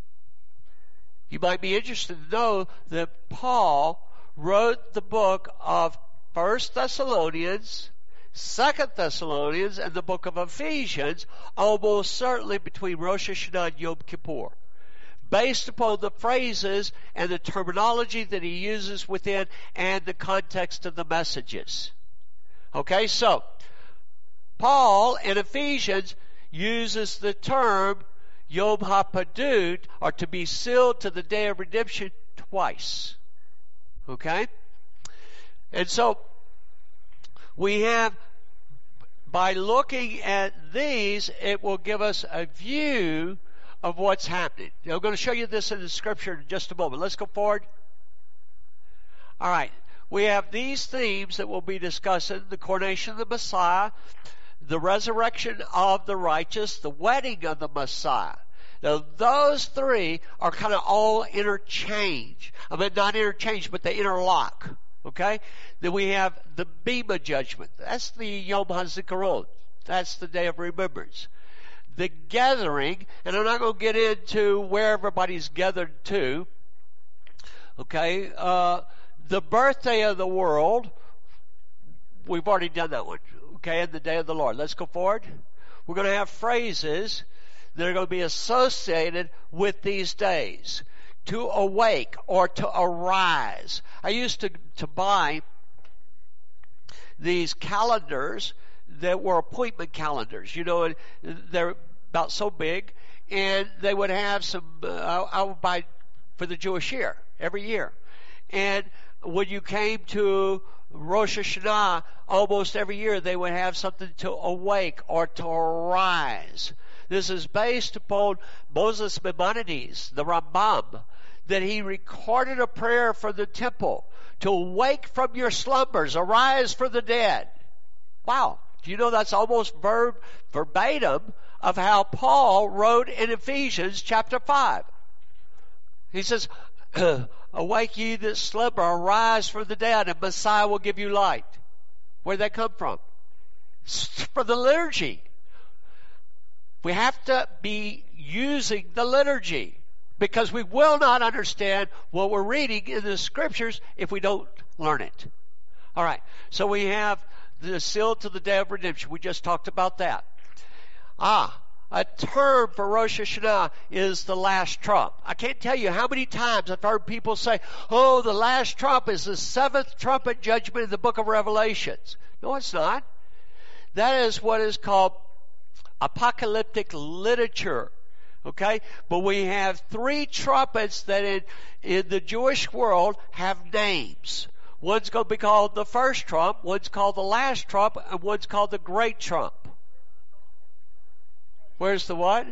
You might be interested to know that Paul wrote the book of First Thessalonians, Second Thessalonians, and the book of Ephesians, almost certainly between Rosh Hashanah and Yom Kippur, based upon the phrases and the terminology that he uses within and the context of the messages. Okay, so Paul in Ephesians uses the term Yom HaPadut, or to be sealed to the day of redemption, twice. Okay? And so, we have, by looking at these, it will give us a view of what's happening. Now, I'm going to show you this in the scripture in just a moment. Let's go forward. All right. We have these themes that we'll be discussing: the coronation of the Messiah, the resurrection of the righteous, the wedding of the Messiah. Now, those three are kind of all interchange. I mean, not interchange, but they interlock. Okay? Then we have the Bema judgment. That's the Yom HaZikaron. That's the day of remembrance. The gathering, and I'm not going to get into where everybody's gathered to. Okay? Uh, the birthday of the world, we've already done that one. Okay, and the day of the Lord. Let's go forward. We're going to have phrases that are going to be associated with these days. To awake or to arise. I used to, to buy these calendars that were appointment calendars. You know, they're about so big, and they would have some, uh, I would buy for the Jewish year, every year. And when you came to Rosh Hashanah, almost every year they would have something to awake or to arise. This is based upon Moses Maimonides, the Rambam, that he recorded a prayer for the temple to awake from your slumbers, arise from the dead. Wow. Do you know that's almost verb, verbatim of how Paul wrote in Ephesians chapter five. He says, awake ye that slumber, arise from the dead, and Messiah will give you light. Where'd that come from? From the liturgy. We have to be using the liturgy, because we will not understand what we're reading in the scriptures if we don't learn it. All right, so we have the seal to the day of redemption. We just talked about that. Ah, a term for Rosh Hashanah is the last trump. I can't tell you how many times I've heard people say, oh, the last trump is the seventh trumpet judgment in the book of Revelations. No, it's not. That is what is called apocalyptic literature. Okay? But we have three trumpets that in, in the Jewish world have names. One's going to be called the first trump, one's called the last trump, and one's called the great trump. Where's the what?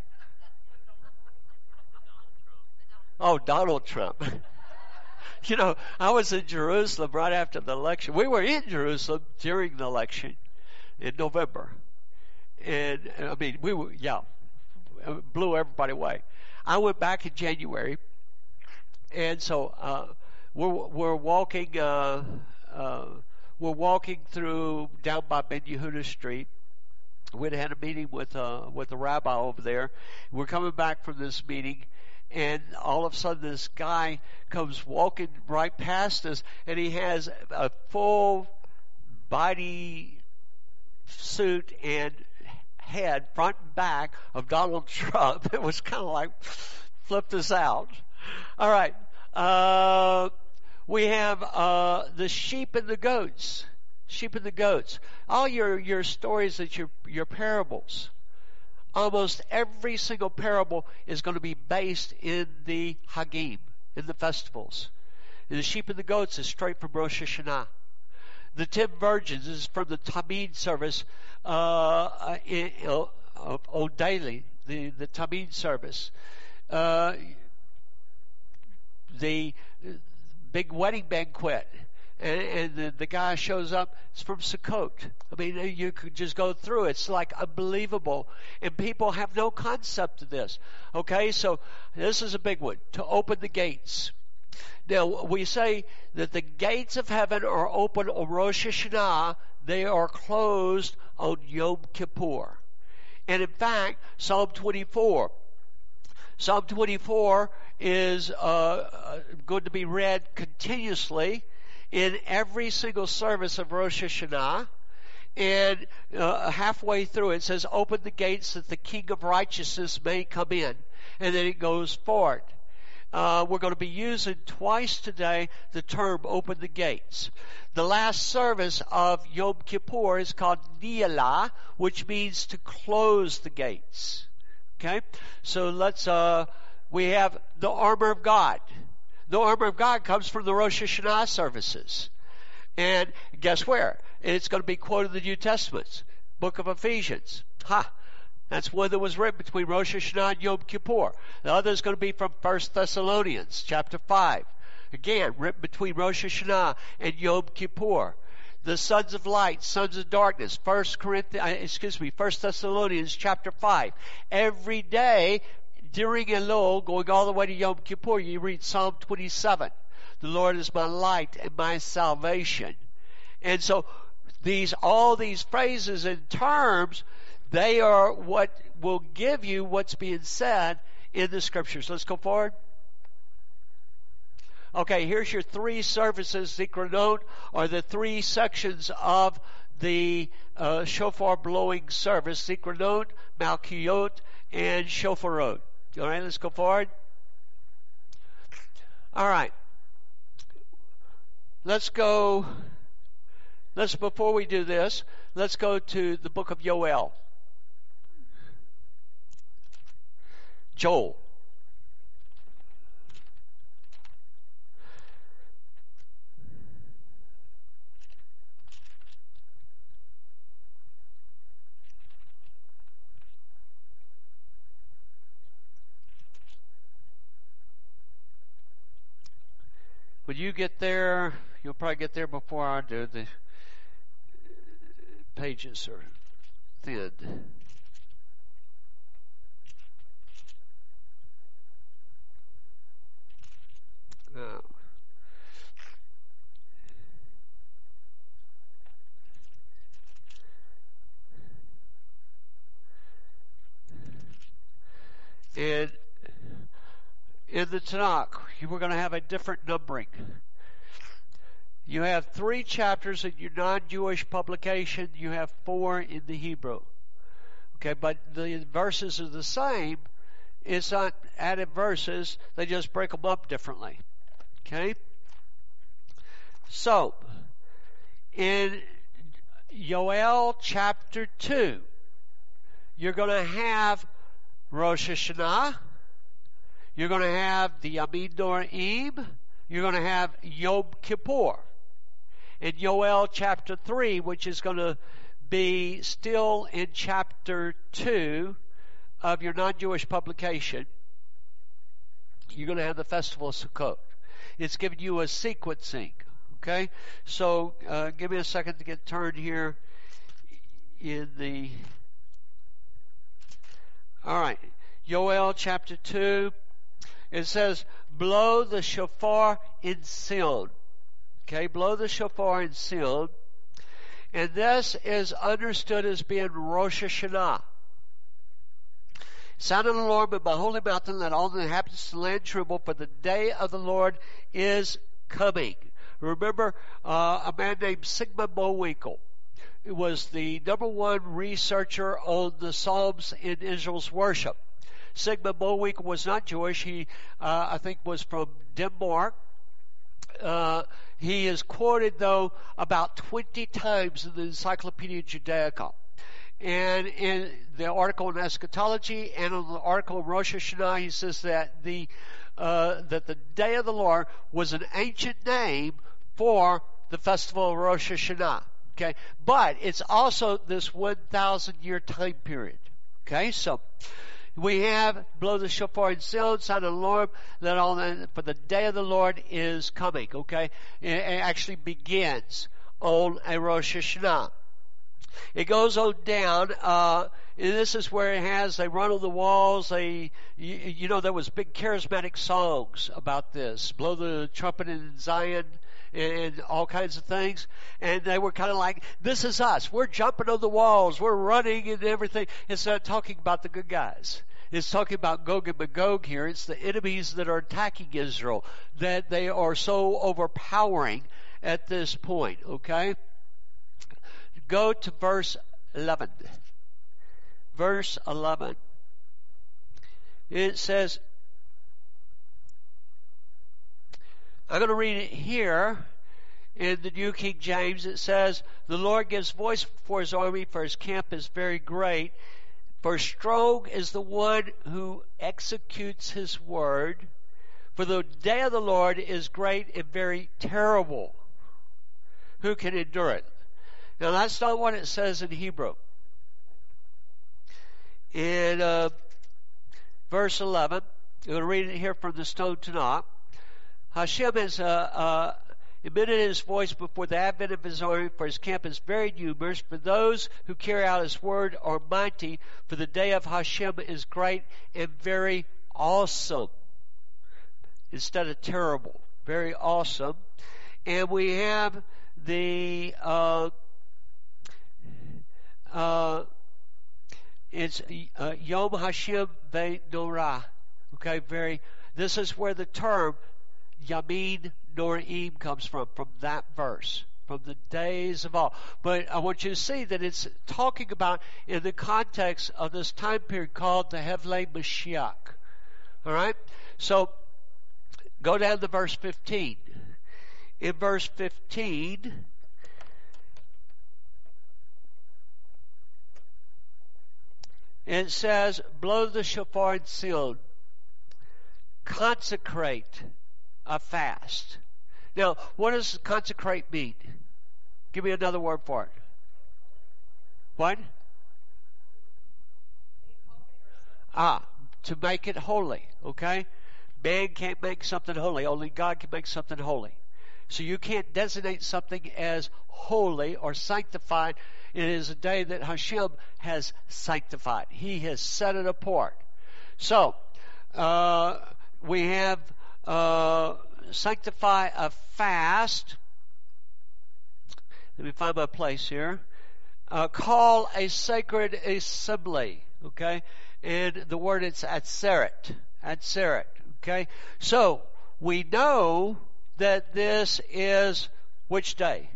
Oh, Donald Trump. You know, I was in Jerusalem right after the election. We were in Jerusalem during the election in November. And, I mean, we were, yeah, it blew everybody away. I went back in January, and so uh, we're, we're walking uh, uh, we're walking through down by Ben Yehuda Street. We had a meeting with uh, with the rabbi over there. We're coming back from this meeting, and all of a sudden this guy comes walking right past us, and he has a full body suit and head, front and back, of Donald Trump. It was kind of like, flipped us out. All right. Uh, we have uh, the sheep and the goats. Sheep and the goats. All your, your stories, that your, your parables, almost every single parable is going to be based in the Hagim, in the festivals. And the sheep and the goats is straight from Rosh Hashanah. The ten virgins is from the Tamid service uh, in, uh, of daily, the, the Tamid service. Uh, the big wedding banquet, and, and the, the guy shows up, it's from Sukkot. I mean, you could just go through it. It's like unbelievable. And people have no concept of this. Okay, so this is a big one, to open the gates. Now, we say that the gates of heaven are open on Rosh Hashanah. They are closed on Yom Kippur. And in fact, Psalm twenty-four. Psalm twenty-four is uh, going to be read continuously in every single service of Rosh Hashanah. And uh, halfway through it says, open the gates that the King of Righteousness may come in. And then it goes forward. Uh, we're going to be using twice today the term open the gates. The last service of Yom Kippur is called Ni'elah, which means to close the gates. Okay? So let's, uh, we have the armor of God. The armor of God comes from the Rosh Hashanah services. And guess where? It's going to be quoted in the New Testament, book of Ephesians. Ha! That's one that was written between Rosh Hashanah and Yom Kippur. The other is going to be from First Thessalonians chapter five. Again, written between Rosh Hashanah and Yom Kippur. The sons of light, sons of darkness. First Corinthians, excuse me, First Thessalonians chapter five. Every day during Elul, going all the way to Yom Kippur, you read Psalm twenty-seven. The Lord is my light and my salvation. And so these, all these phrases and terms, they are what will give you what's being said in the scriptures. Let's go forward. Okay, here's your three services. Zikronot are the three sections of the uh, shofar blowing service. Zikronot, Malkiot, and Shofarot. All right, let's go forward. All right. Let's go, let's, before we do this, let's go to the book of Yoel. Joel. When you get there, you'll probably get there before I do. The pages are thin. Uh, and in the Tanakh, we're going to have a different numbering. You have three chapters in your non-Jewish publication. You have four in the Hebrew. Okay, but the verses are the same. It's not added verses. They just break them up differently. Okay? So, in Yoel chapter two, you're going to have Rosh Hashanah. You're going to have the Yamim Noraim. You're going to have Yom Kippur. in Yoel chapter three, which is going to be still in chapter two of your non-Jewish publication, you're going to have the festival of Sukkot. It's giving you a sequencing. Okay? So, uh, give me a second to get turned here in the... All right. Yoel chapter two. It says, blow the shofar in Sion. Okay, blow the shofar in Sion. And this is understood as being Rosh Hashanah. Sound of the Lord in my holy mountain, let all the inhabitants of the land tremble, for the day of the Lord is coming. Remember, uh, a man named Sigmund Bollwinkel was the number one researcher on the Psalms in Israel's worship. Sigmund Bollwinkel was not Jewish. He, uh, I think, was from Denmark. Uh, he is quoted, though, about twenty times in the Encyclopedia Judaica. And in the article on eschatology and in the article on Rosh Hashanah, he says that the uh, that the day of the Lord was an ancient name for the festival of Rosh Hashanah. Okay, but it's also this one thousand year time period. Okay, so we have blow the shofar in Sion, sound an alarm, let all the, for the day of the Lord is coming. Okay, it, it actually begins on a Rosh Hashanah. It goes on down, uh, and this is where it has, they run on the walls, they, you, you know, there was big charismatic songs about this, blow the trumpet in Zion, and all kinds of things, and they were kind of like, this is us, we're jumping on the walls, we're running and everything. It's not talking about the good guys. It's talking about Gog and Magog here. It's the enemies that are attacking Israel, that they are so overpowering at this point, okay? Go to verse eleven. Verse eleven. It says, I'm going to read it here in the New King James. It says, the Lord gives voice for his army, for his camp is very great. For strong is the one who executes his word. For the day of the Lord is great and very terrible. Who can endure it? Now, that's not what it says in Hebrew. In uh, verse eleven, I'm going to read it here from the Stone Tanakh. Hashem has uh, uh, emitted his voice before the advent of his army, for his camp is very numerous. For those who carry out his word are mighty, for the day of Hashem is great and very awesome. Instead of terrible, very awesome. And we have the... Uh, Uh, it's uh, Yom Hashem Ve'Norah. Okay, very. This is where the term Yamin Noraim comes from, from that verse, from the days of all. But I want you to see that it's talking about in the context of this time period called the Hevlei Mashiach. All right, so go down to verse fifteen. In verse fifteen. It says, blow the shofar in Sion. Consecrate a fast. Now, what does consecrate mean? Give me another word for it. What? Ah, to make it holy, okay? Man can't make something holy. Only God can make something holy. So you can't designate something as holy or sanctified. It is a day that Hashem has sanctified. He has set it apart. So, uh, we have uh, sanctify a fast. Let me find my place here. Uh, call a sacred assembly. Okay? And the word it's atzeret. Atzeret. Okay? So, we know that this is which day?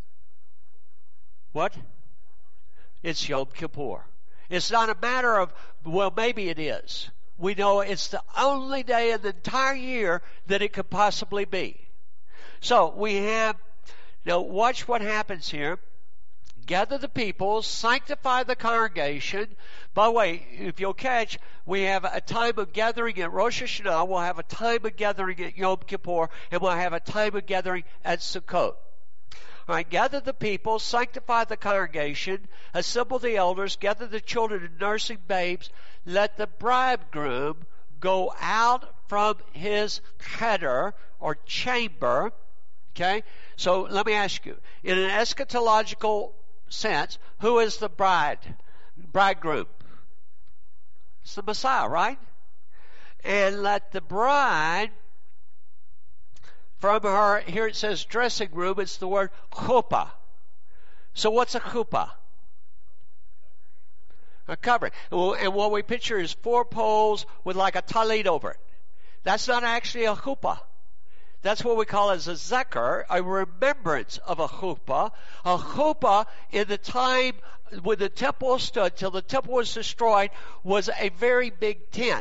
What? It's Yom Kippur. It's not a matter of, well, maybe it is. We know it's the only day in the entire year that it could possibly be. So we have, now watch what happens here. Gather the people, sanctify the congregation. By the way, if you'll catch, we have a time of gathering at Rosh Hashanah, we'll have a time of gathering at Yom Kippur, and we'll have a time of gathering at Sukkot. All right, gather the people, sanctify the congregation, assemble the elders, gather the children and nursing babes. Let the bridegroom go out from his cheder or chamber. Okay? So let me ask you, in an eschatological sense, who is the bride? Bridegroom. It's the Messiah, right? And let the bride from her, here it says dressing room, it's the word chuppah. So what's a chuppah? A covering. And what we picture is four poles with like a talit over it. That's not actually a chuppah. That's what we call as a zeker, a remembrance of a chuppah. A chuppah in the time when the temple stood till the temple was destroyed was a very big tent.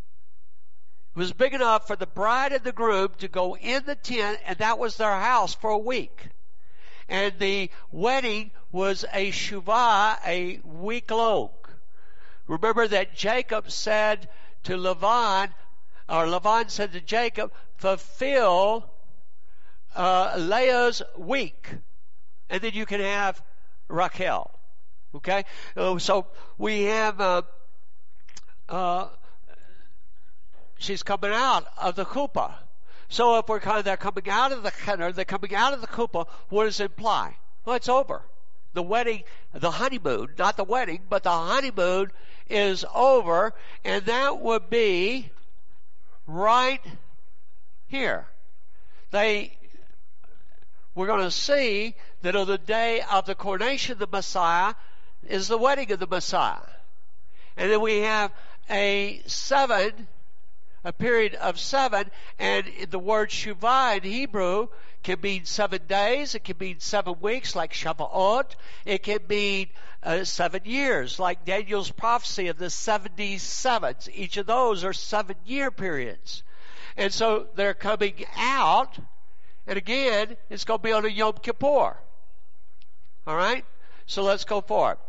It was big enough for the bride and the groom to go in the tent, and that was their house for a week. And the wedding was a shuvah, a week long. Remember that Jacob said to Lavan, or Lavan said to Jacob, fulfill uh, Leah's week, and then you can have Rachel. Okay? Uh, so we have, uh, uh, she's coming out of the chuppah. So if we're kind of, they're coming out of the cheder, they're coming out of the chuppah, what does it imply? Well, it's over. The wedding, the honeymoon, not the wedding, but the honeymoon is over, and that would be right here. They, we're going to see that on the day of the coronation of the Messiah is the wedding of the Messiah. And then we have a seven, a period of seven, and the word Shuvah in Hebrew can mean seven days, it can mean seven weeks like Shavuot, it can mean uh, seven years like Daniel's prophecy of the seventy sevens. Each of those are seven year periods. And so they're coming out, and again, it's going to be on a Yom Kippur. All right? So let's go forward.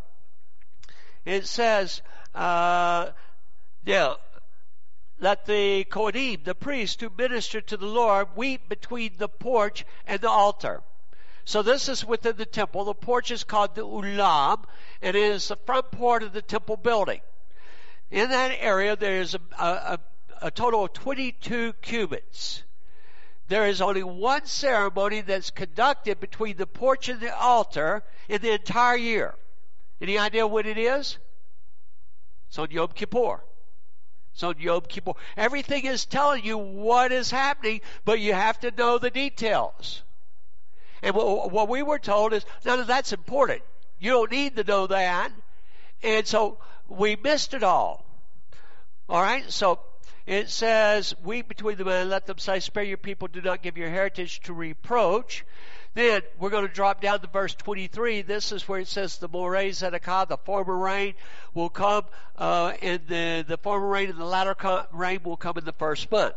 It says, uh, now, let the Kohanim, the priests who minister to the Lord, weep between the porch and the altar. So this is within the temple. The porch is called the Ulam, and it is the front part of the temple building. In that area, there is a, a, a total of twenty-two cubits. There is only one ceremony that's conducted between the porch and the altar in the entire year. Any idea what it is? It's on Yom Kippur. It's on Yom Kippur. Everything is telling you what is happening, but you have to know the details. And what, what we were told is, none of that's important. You don't need to know that. And so we missed it all. All right? So it says, weep between the men, let them say, spare your people, do not give your heritage to reproach. Then we're going to drop down to verse twenty-three. This is where it says the Moreh Zedekiah, the former rain will come, uh, and the, the former rain and the latter co- rain will come in the first month.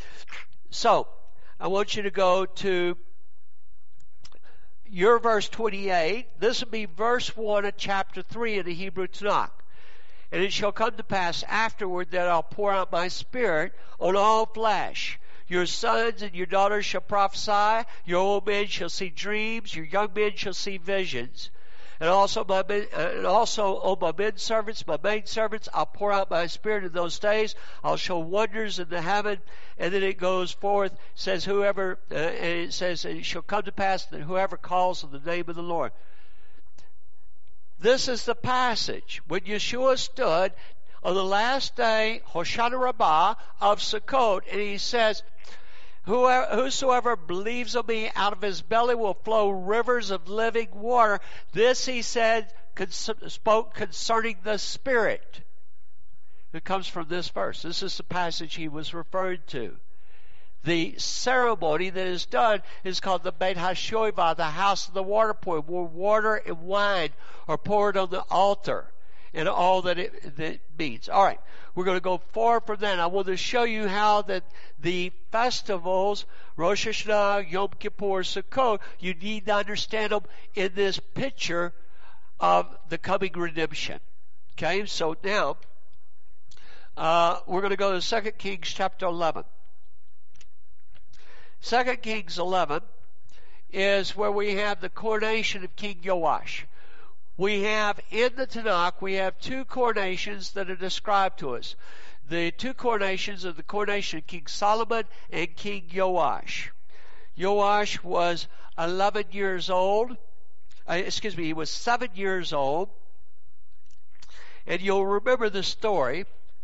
So I want you to go to your verse twenty-eight. This will be verse one of chapter three in the Hebrew Tanakh. And it shall come to pass afterward that I'll pour out my spirit on all flesh. Your sons and your daughters shall prophesy. Your old men shall see dreams. Your young men shall see visions. And also, my men, and also on my men servants, my maid servants, I'll pour out my spirit in those days. I'll show wonders in the heaven. And then it goes forth, says whoever, uh, and it says it shall come to pass that whoever calls on the name of the Lord. This is the passage when Yeshua stood on the last day, Hoshana Rabbah of Sukkot, and he says, Whoever, whosoever believes on me, out of his belly will flow rivers of living water. This he said, cons- spoke concerning the Spirit. It comes from this verse. This is the passage he was referring to. The ceremony that is done is called the Beit HaShoivah, the house of the water point, where water and wine are poured on the altar. And all that it, that it means. All right, we're going to go forward from that. I want to show you how that the festivals, Rosh Hashanah, Yom Kippur, Sukkot, you need to understand them in this picture of the coming redemption. Okay, so now uh, we're going to go to Second Kings chapter eleven. Second Kings eleven is where we have the coronation of King Joash. We have in the Tanakh, we have two coronations that are described to us. The two coronations of the coronation of King Solomon and King Joash. Joash was eleven years old. Uh, excuse me, he was seven years old. And you'll remember the story.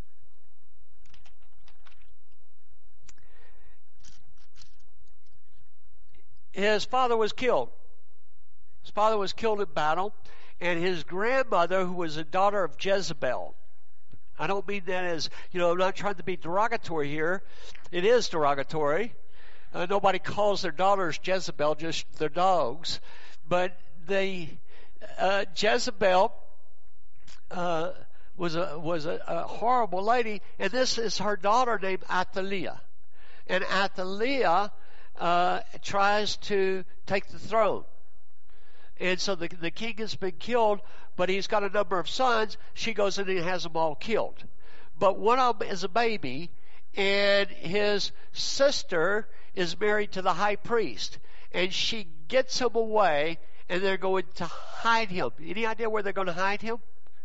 His father was killed. His father was killed in battle. And his grandmother, who was a daughter of Jezebel. I don't mean that as, you know, I'm not trying to be derogatory here. It is derogatory. Uh, nobody calls their daughters Jezebel, just their dogs. But the uh, Jezebel uh, was a was a, a horrible lady, and this is her daughter named Athaliah. And Athaliah uh, tries to take the throne. And so the, the king has been killed, but he's got a number of sons. She goes in and has them all killed. But one of them is a baby, and his sister is married to the high priest. And she gets him away, and they're going to hide him. Any idea where they're going to hide him?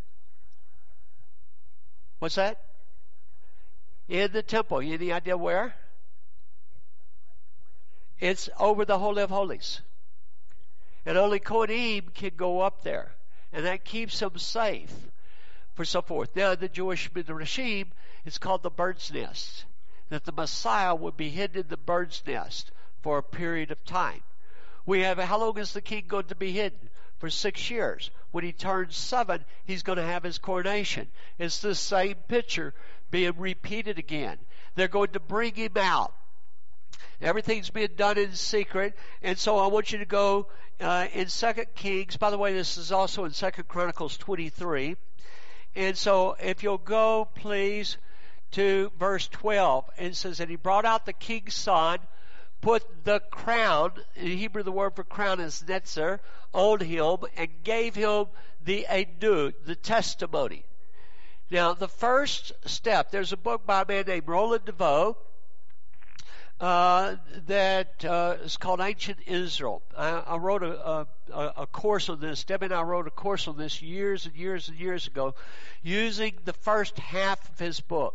What's that? In the temple. Any idea where? It's over the Holy of Holies. And only Kohanim can go up there. And that keeps them safe for so forth. Now, in the Jewish Midrashim, it's called the bird's nest. That the Messiah would be hidden in the bird's nest for a period of time. We have, how long is the king going to be hidden? For six years. When he turns seven, he's going to have his coronation. It's the same picture being repeated again. They're going to bring him out. Everything's being done in secret. And so I want you to go uh, in Second Kings. By the way, this is also in Second Chronicles twenty-three. And so if you'll go, please, to verse twelve. And it says, and he brought out the king's son, put the crown, in Hebrew the word for crown is netzer, on him, and gave him the edut, the testimony. Now, the first step, there's a book by a man named Roland DeVoe, Uh, that uh, is called Ancient Israel. I, I wrote a, a, a course on this. Debbie and I wrote a course on this years and years and years ago using the first half of his book.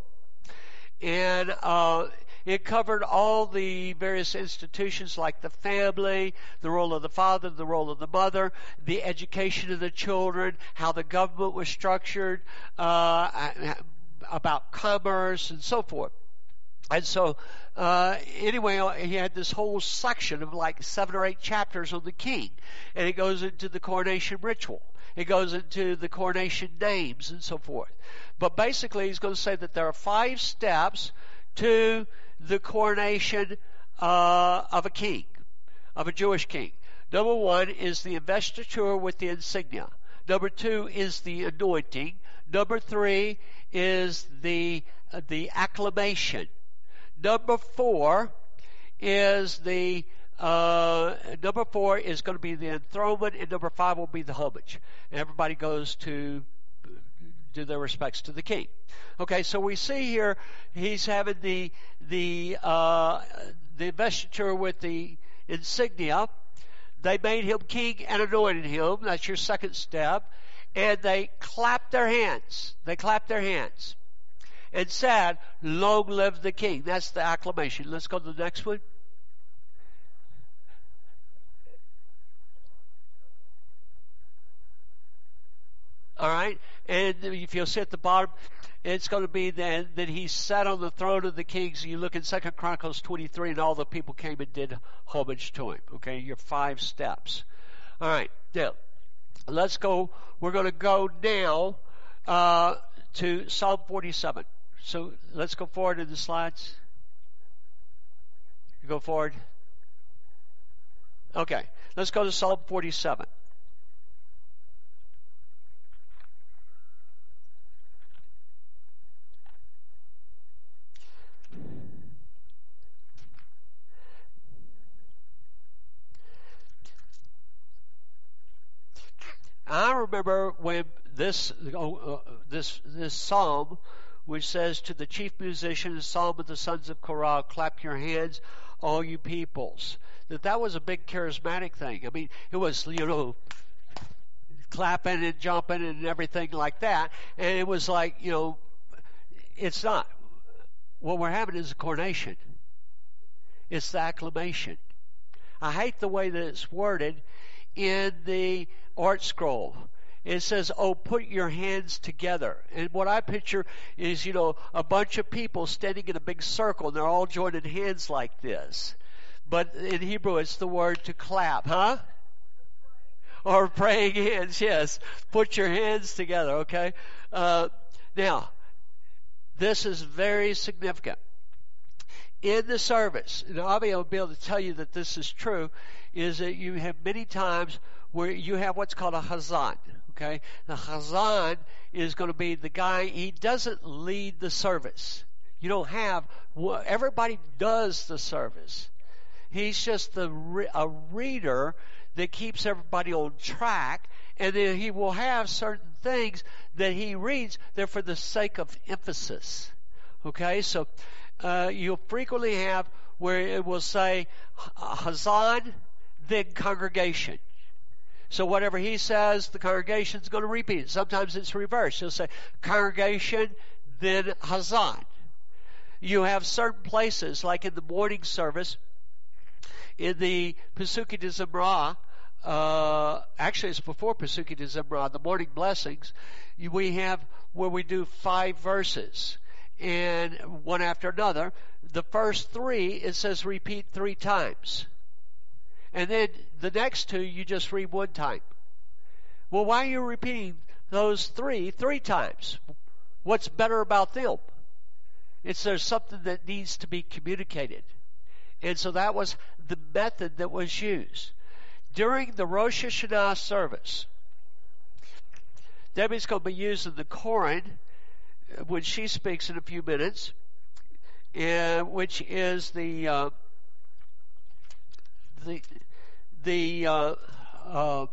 And uh, it covered all the various institutions like the family, the role of the father, the role of the mother, the education of the children, how the government was structured, uh, about commerce and so forth. And so, uh, anyway, he had this whole section of like seven or eight chapters on the king. And it goes into the coronation ritual. It goes into the coronation names and so forth. But basically, he's going to say that there are five steps to the coronation uh, of a king, of a Jewish king. Number one is the investiture with the insignia. Number two is the anointing. Number three is the uh, the acclamation. Number four is the uh, number four is going to be the enthronement, and number five will be the homage. And everybody goes to do their respects to the king. Okay, so we see here he's having the the uh, the investiture with the insignia. They made him king and anointed him. That's your second step. And they clapped their hands. They clapped their hands. And said, long live the king. That's the acclamation. Let's go to the next one. All right. And if you'll see at the bottom, it's going to be then that he sat on the throne of the kings. You look in Second Chronicles twenty-three, and all the people came and did homage to him. Okay, your five steps. All right. Now, let's go. We're going to go now uh, to Psalm forty-seven. So let's go forward in the slides. Go forward. Okay, let's go to Psalm forty-seven. I remember when this uh, this this psalm which says, to the chief musician, Psalm of the sons of Korah, clap your hands, all you peoples. That that was a big charismatic thing. I mean, it was, you know, clapping and jumping and everything like that. And it was like, you know, it's not. What we're having is a coronation. It's the acclamation. I hate the way that it's worded in the art scroll. It says, oh, put your hands together. And what I picture is, you know, a bunch of people standing in a big circle, and they're all joining hands like this. But in Hebrew, it's the word to clap, huh? Or praying hands, yes. Put your hands together, okay? Uh, now, this is very significant. In the service, and I'll be able to tell you that this is true, is that you have many times where you have what's called a hazan. Okay, the hazan is going to be the guy. He doesn't lead the service. You don't have everybody does the service. He's just the a reader that keeps everybody on track, and then he will have certain things that he reads. They're for the sake of emphasis. Okay, so. Uh, you'll frequently have where it will say hazan, then congregation. So whatever he says, the congregation's going to repeat it. Sometimes it's reversed. He'll say congregation, then hazan. You have certain places, like in the morning service, in the Pesukei de Zimra, uh, actually it's before Pesukei de Zimra, the morning blessings, we have where we do five verses. And one after another. The first three, it says repeat three times. And then the next two, you just read one time. Well, why are you repeating those three three times? What's better about them? It's there's something that needs to be communicated. And so that was the method that was used. During the Rosh Hashanah service, Debbie's going to be using the Koran when she speaks in a few minutes, uh, which is the uh, the the uh, uh,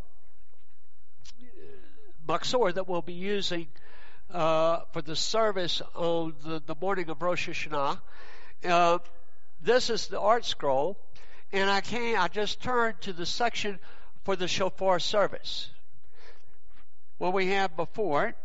Maksor that we'll be using uh, for the service on the, the morning of Rosh Hashanah. Uh, this is the art scroll, and I can't. I just turned to the section for the shofar service. What we have before it.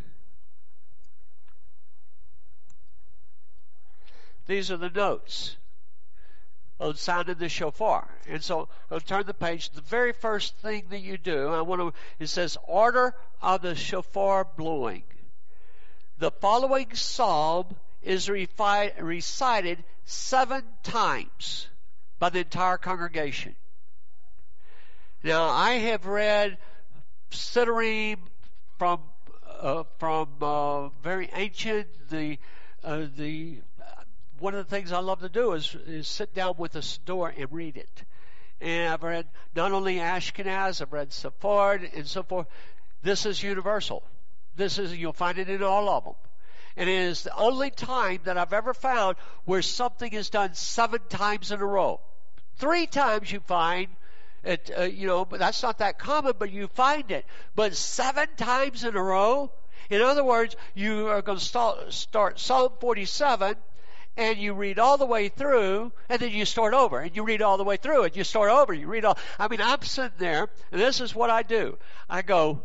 These are the notes on sounding the shofar. And so I'll turn the page. The very first thing that you do, I want to, it says order of the shofar blowing. The following psalm is refi- recited seven times by the entire congregation. Now, I have read Siddurim from uh, from uh, very ancient, the uh, the one of the things I love to do is, is sit down with a siddur and read it. And I've read not only Ashkenaz, I've read Sephardi and so forth. This is universal. This is, you'll find it in all of them. And it is the only time that I've ever found where something is done seven times in a row. Three times you find it, uh, you know, but that's not that common, but you find it. But seven times in a row, in other words, you are going to start, start Psalm forty-seven, and you read all the way through, and then you start over, and you read all the way through, and you start over, you read all. I mean, I'm sitting there, and this is what I do. I go,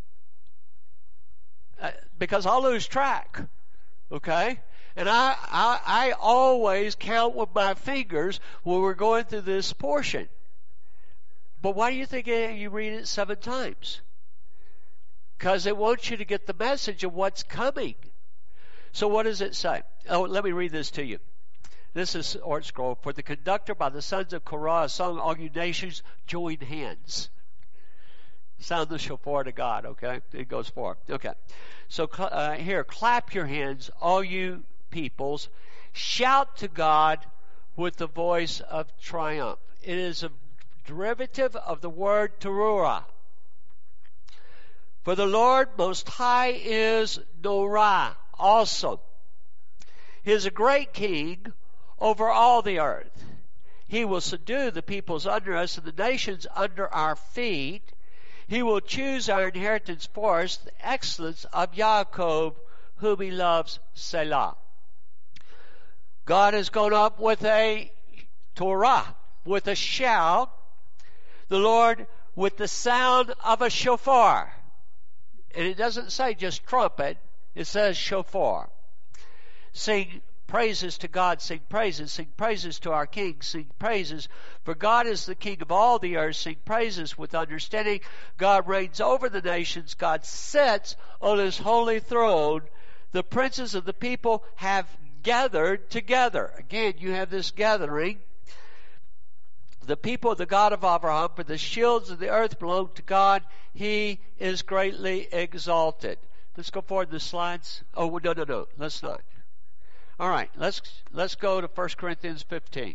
uh, because I'll lose track, okay? And I, I, I always count with my fingers when we're going through this portion. But why do you think you read it seven times? Because it wants you to get the message of what's coming. So what does it say? Oh, let me read this to you. This is art scroll. For the conductor by the sons of Korah, a song, all you nations, join hands. Sound the shofar to God, okay? It goes forward. Okay. So uh, here, clap your hands, all you peoples. Shout to God with the voice of triumph. It is a derivative of the word teruah. For the Lord Most High is Norah, awesome. He is a great king over all the earth. He will subdue the peoples under us and the nations under our feet. He will choose our inheritance for us, the excellence of Yaakov, whom he loves, Selah. God has gone up with a Torah, with a shout. The Lord with the sound of a shofar. And it doesn't say just trumpet, it says shofar. Sing praises to God, sing praises, sing praises to our King, sing praises. For God is the King of all the earth, sing praises with understanding. God reigns over the nations, God sits on his holy throne. The princes of the people have gathered together. Again, you have this gathering. The people of the God of Abraham, for the shields of the earth belong to God. He is greatly exalted. Let's go forward to the slides. Oh, no, no, no. Let's not. All right. Let's, let's go to First Corinthians fifteen.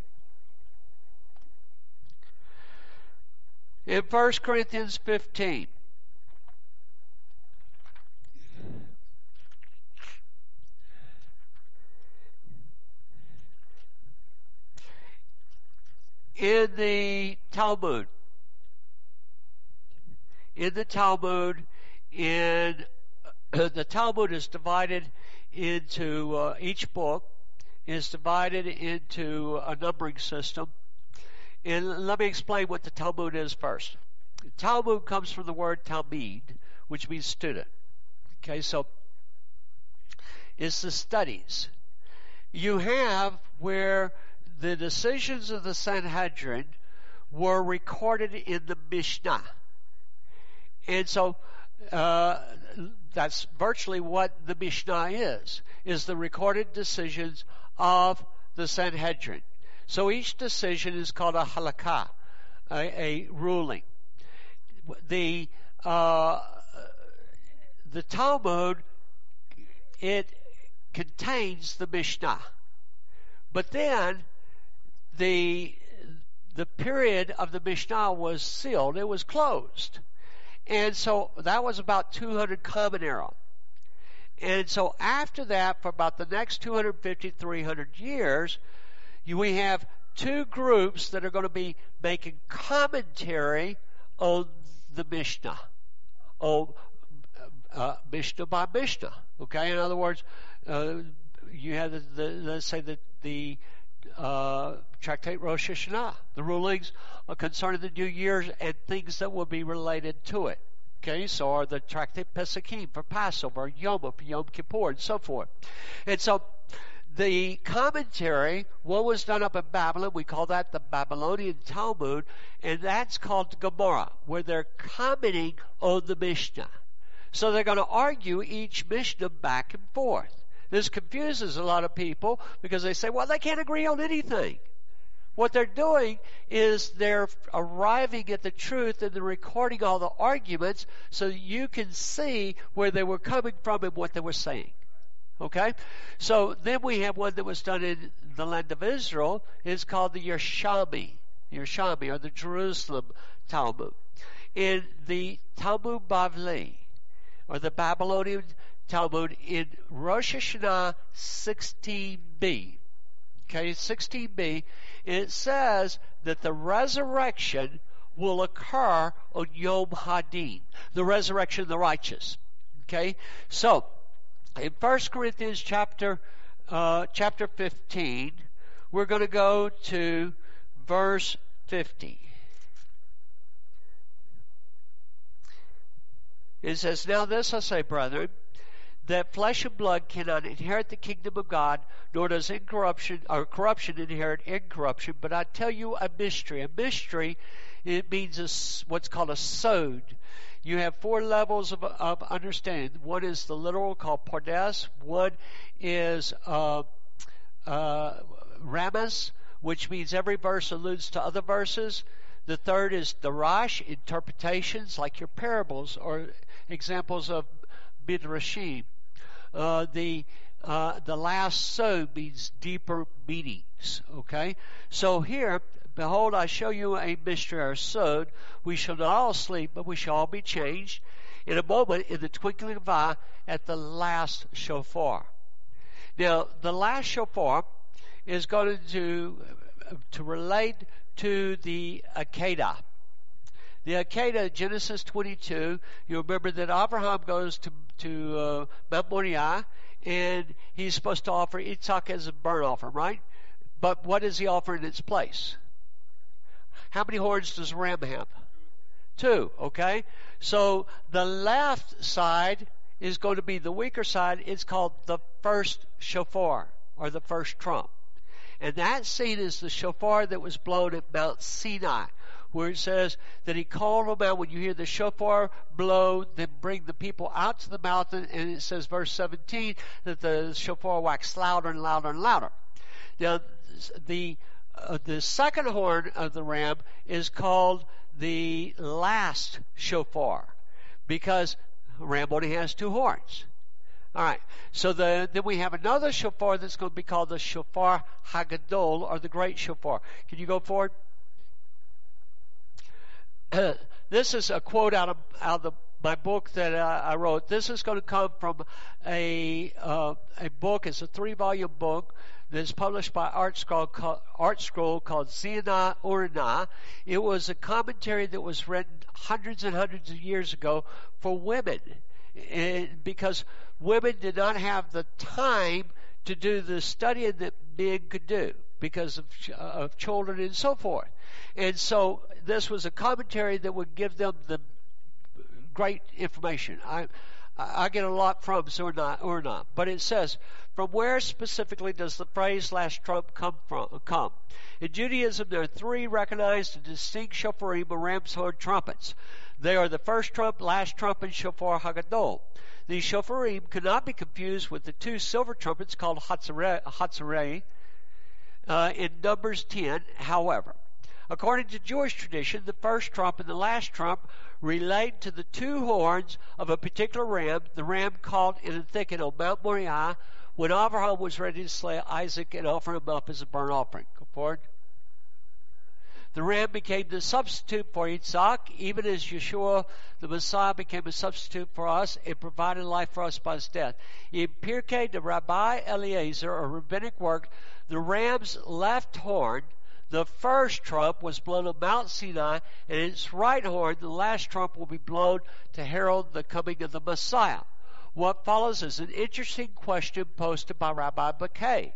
In First Corinthians fifteen, in the Talmud, in the Talmud, in uh, the Talmud is divided into uh, each book is divided into a numbering system. And let me explain what the Talmud is first. The Talmud comes from the word Talmid, which means student. Okay, so it's the studies. You have where the decisions of the Sanhedrin were recorded in the Mishnah. And so uh, that's virtually what the Mishnah is, is the recorded decisions of the Sanhedrin. So each decision is called a halakha, a, a ruling. The uh, the Talmud, it contains the Mishnah. But then the the period of the Mishnah was sealed. It was closed. And so that was about two hundred Common Era. And so after that, for about the next two hundred fifty, three hundred years, you, we have two groups that are going to be making commentary on the Mishnah. On uh, Mishnah by Mishnah. Okay? In other words, uh, you have, the, the, let's say, that the uh, Tractate Rosh Hashanah, the rulings concerning the New Year's and things that will be related to it. Okay, so are the Tractate Pesachim for Passover, Yom for Yom Kippur, and so forth. And so the commentary, what was done up in Babylon, we call that the Babylonian Talmud, and that's called Gemara, where they're commenting on the Mishnah. So they're going to argue each Mishnah back and forth. This confuses a lot of people because they say, well, they can't agree on anything. What they're doing is they're arriving at the truth and they're recording all the arguments so you can see where they were coming from and what they were saying. Okay? So then we have one that was done in the land of Israel. It's called the Yerushalmi, Yerushalmi, or the Jerusalem Talmud. In the Talmud Bavli, or the Babylonian Talmud, in Rosh Hashanah sixteen b. Okay, sixteen b, it says that the resurrection will occur on Yom Hadin, the resurrection of the righteous. Okay, so in First Corinthians chapter uh, chapter fifteen, we're going to go to verse fifty. It says, "Now this I say, brethren, that flesh and blood cannot inherit the kingdom of God, nor does incorruption or corruption inherit incorruption. But I tell you a mystery. A mystery, it means a, what's called a sod. You have four levels of, of understanding. One is the literal, called pardes. One is uh, uh, ramas, which means every verse alludes to other verses. The third is darash, interpretations, like your parables or examples of midrashim. Uh, the uh, the last so means deeper meanings. Okay, so here, behold, I show you a mystery, or sod. We shall not all sleep, but we shall all be changed in a moment, in the twinkling of an eye, at the last shofar. Now, the last shofar is going to to relate to the Akedah. The Akedah, Genesis twenty-two, you remember that Abraham goes to, to uh, Mount Moriah, and he's supposed to offer Isaac as a burnt offering, right? But what does he offer in its place? How many horns does a ram have? Two, okay? So the left side is going to be the weaker side. It's called the first shofar, or the first trump. And that scene is the shofar that was blown at Mount Sinai, where it says that he called them out. When you hear the shofar blow, then bring the people out to the mountain. And it says, verse seventeen, that the shofar waxed louder and louder and louder. Now, the uh, the second horn of the ram is called the last shofar, because a ram only has two horns. All right, so the, then we have another shofar that's going to be called the shofar hagadol, or the great shofar. Can you go forward? This is a quote out of, out of the, my book that uh, I wrote. This is going to come from a uh, a book. It's a three-volume book that's published by Art Scroll called, Art Scroll called Zina Urna. It was a commentary that was written hundreds and hundreds of years ago for women, and because women did not have the time to do the studying that men could do because of, of children and so forth. And so this was a commentary that would give them the great information. I I get a lot from Urna, Urna, but it says, from where specifically does the phrase last trump come from? Come. In Judaism, there are three recognized and distinct shofarim, or ram's horn trumpets. They are the first trump, last trump, and shofar hagadol. These shofarim cannot be confused with the two silver trumpets called hatzarei uh, in Numbers ten. However, according to Jewish tradition, the first trump and the last trump relate to the two horns of a particular ram, the ram caught in a thicket on Mount Moriah when Abraham was ready to slay Isaac and offer him up as a burnt offering. Go forward. The ram became the substitute for Isaac, even as Yeshua, the Messiah, became a substitute for us and provided life for us by his death. In Pirkei de Rabbi Eliezer, a rabbinic work, the ram's left horn, the first trump, was blown on Mount Sinai, and its right horn, the last trump, will be blown to herald the coming of the Messiah. What follows is an interesting question posted by Rabbi Baquet.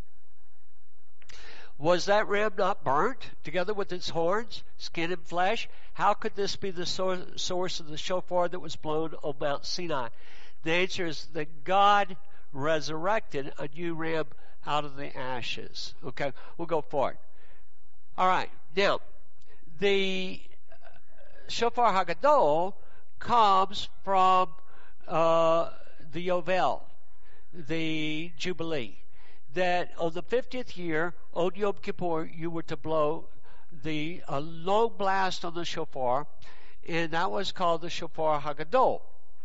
Was that ram not burnt together with its horns, skin, and flesh? How could this be the source of the shofar that was blown on Mount Sinai? The answer is that God resurrected a new ram out of the ashes. Okay, we'll go forward. All right, now, the shofar hagadol comes from uh, the Yovel, the Jubilee, that on the fiftieth year, on Yom Kippur, you were to blow the a long blast on the shofar, and that was called the shofar hagadol.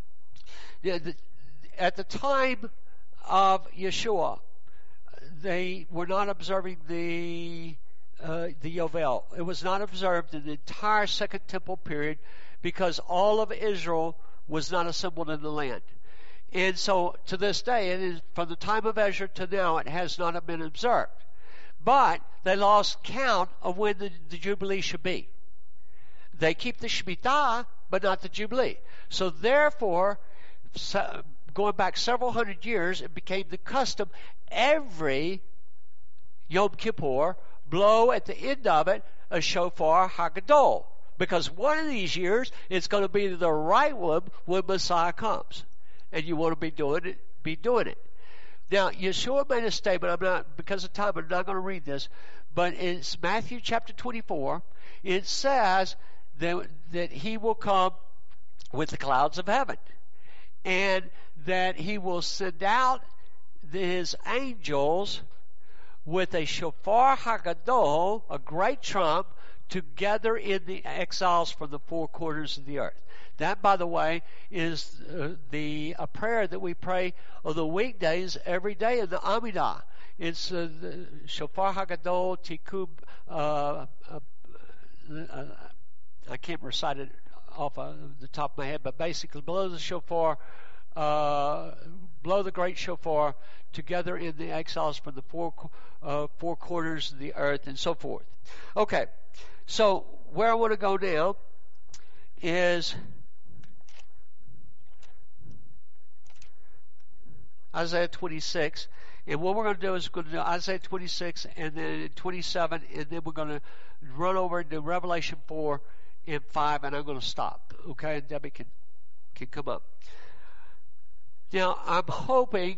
At the time of Yeshua, they were not observing the Uh, the Yovel. It was not observed in the entire Second Temple period because all of Israel was not assembled in the land. And so to this day, it is, from the time of Ezra to now, it has not been observed. But they lost count of when the, the Jubilee should be. They keep the Shemitah, but not the Jubilee. So therefore, so, going back several hundred years, it became the custom every Yom Kippur blow at the end of it a shofar hagadol, because one of these years it's going to be the right one when Messiah comes, and you want to be doing it. Be doing it. Now, Yeshua made a statement. I'm not, because of time, I'm not going to read this, but it's Matthew chapter twenty-four. It says that that he will come with the clouds of heaven, and that he will send out his angels with a shofar hagadol, a great trump, to gather in the exiles from the four corners of the earth. That, by the way, is uh, the a prayer that we pray on the weekdays every day in the Amidah. It's uh, the shofar hagadol tikub. Uh, uh, uh, I can't recite it off of the top of my head, but basically, blow the shofar, uh, blow the great shofar, together in the exiles from the four uh, four corners of the earth, and so forth. Okay, so where I want to go now is Isaiah twenty-six. And what we're going to do is we're going to do Isaiah twenty-six and then twenty-seven, and then we're going to run over into Revelation four and five, and I'm going to stop. Okay, and Debbie can, can come up. Now, I'm hoping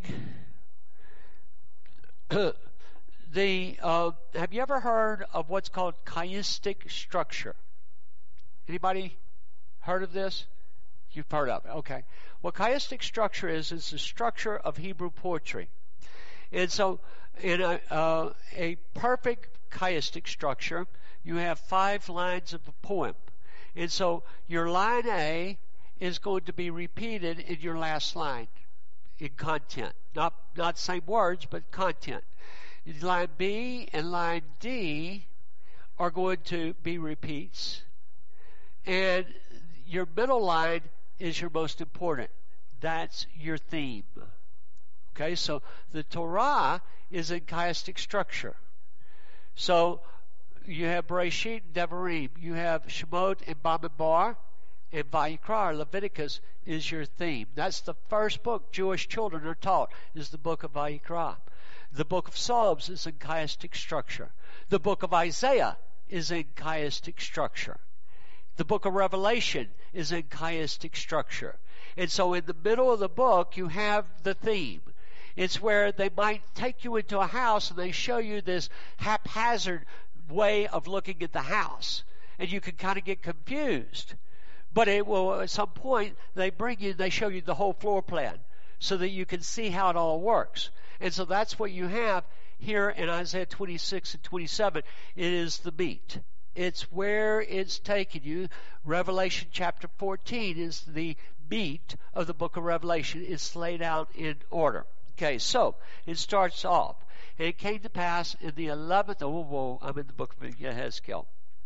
the uh, have you ever heard of what's called chiastic structure? Anybody heard of this? You've heard of it. Okay. What chiastic structure is, is the structure of Hebrew poetry. And so in a, uh, a perfect chiastic structure, you have five lines of a poem. And so your line A is going to be repeated in your last line in content. Not, not same words, but content. Line B and line D are going to be repeats. And your middle line is your most important. That's your theme. Okay, so the Torah is in chiastic structure. So you have Bereshit and Devarim. You have Shemot and Bamidbar, and Vayikra, Leviticus, is your theme. That's the first book Jewish children are taught, is the book of Vayikra. The book of Psalms is in chiastic structure. The book of Isaiah is in chiastic structure. The book of Revelation is in chiastic structure. And so in the middle of the book, you have the theme. It's where they might take you into a house and they show you this haphazard way of looking at the house. And you can kind of get confused. But it will, at some point, they bring you, they show you the whole floor plan so that you can see how it all works. And so that's what you have here in Isaiah twenty-six and twenty-seven. It is the meat. It's where it's taken you. Revelation chapter fourteen is the meat of the book of Revelation. It's laid out in order. Okay, so it starts off. And it came to pass in the eleventh, oh, whoa, I'm in the book of Yehezkel.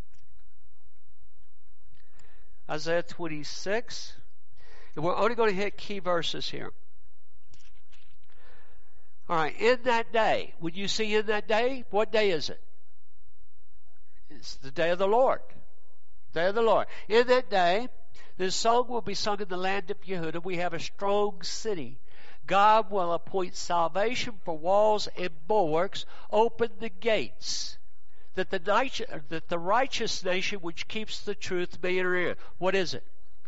Isaiah twenty-six. And we're only going to hit key verses here. All right, in that day, when you see in that day, what day is it? It's the day of the Lord. Day of the Lord. In that day, this song will be sung in the land of Yehuda. We have a strong city. God will appoint salvation for walls and bulwarks. Open the gates, that the, that the righteous nation which keeps the truth may enter in. What is it?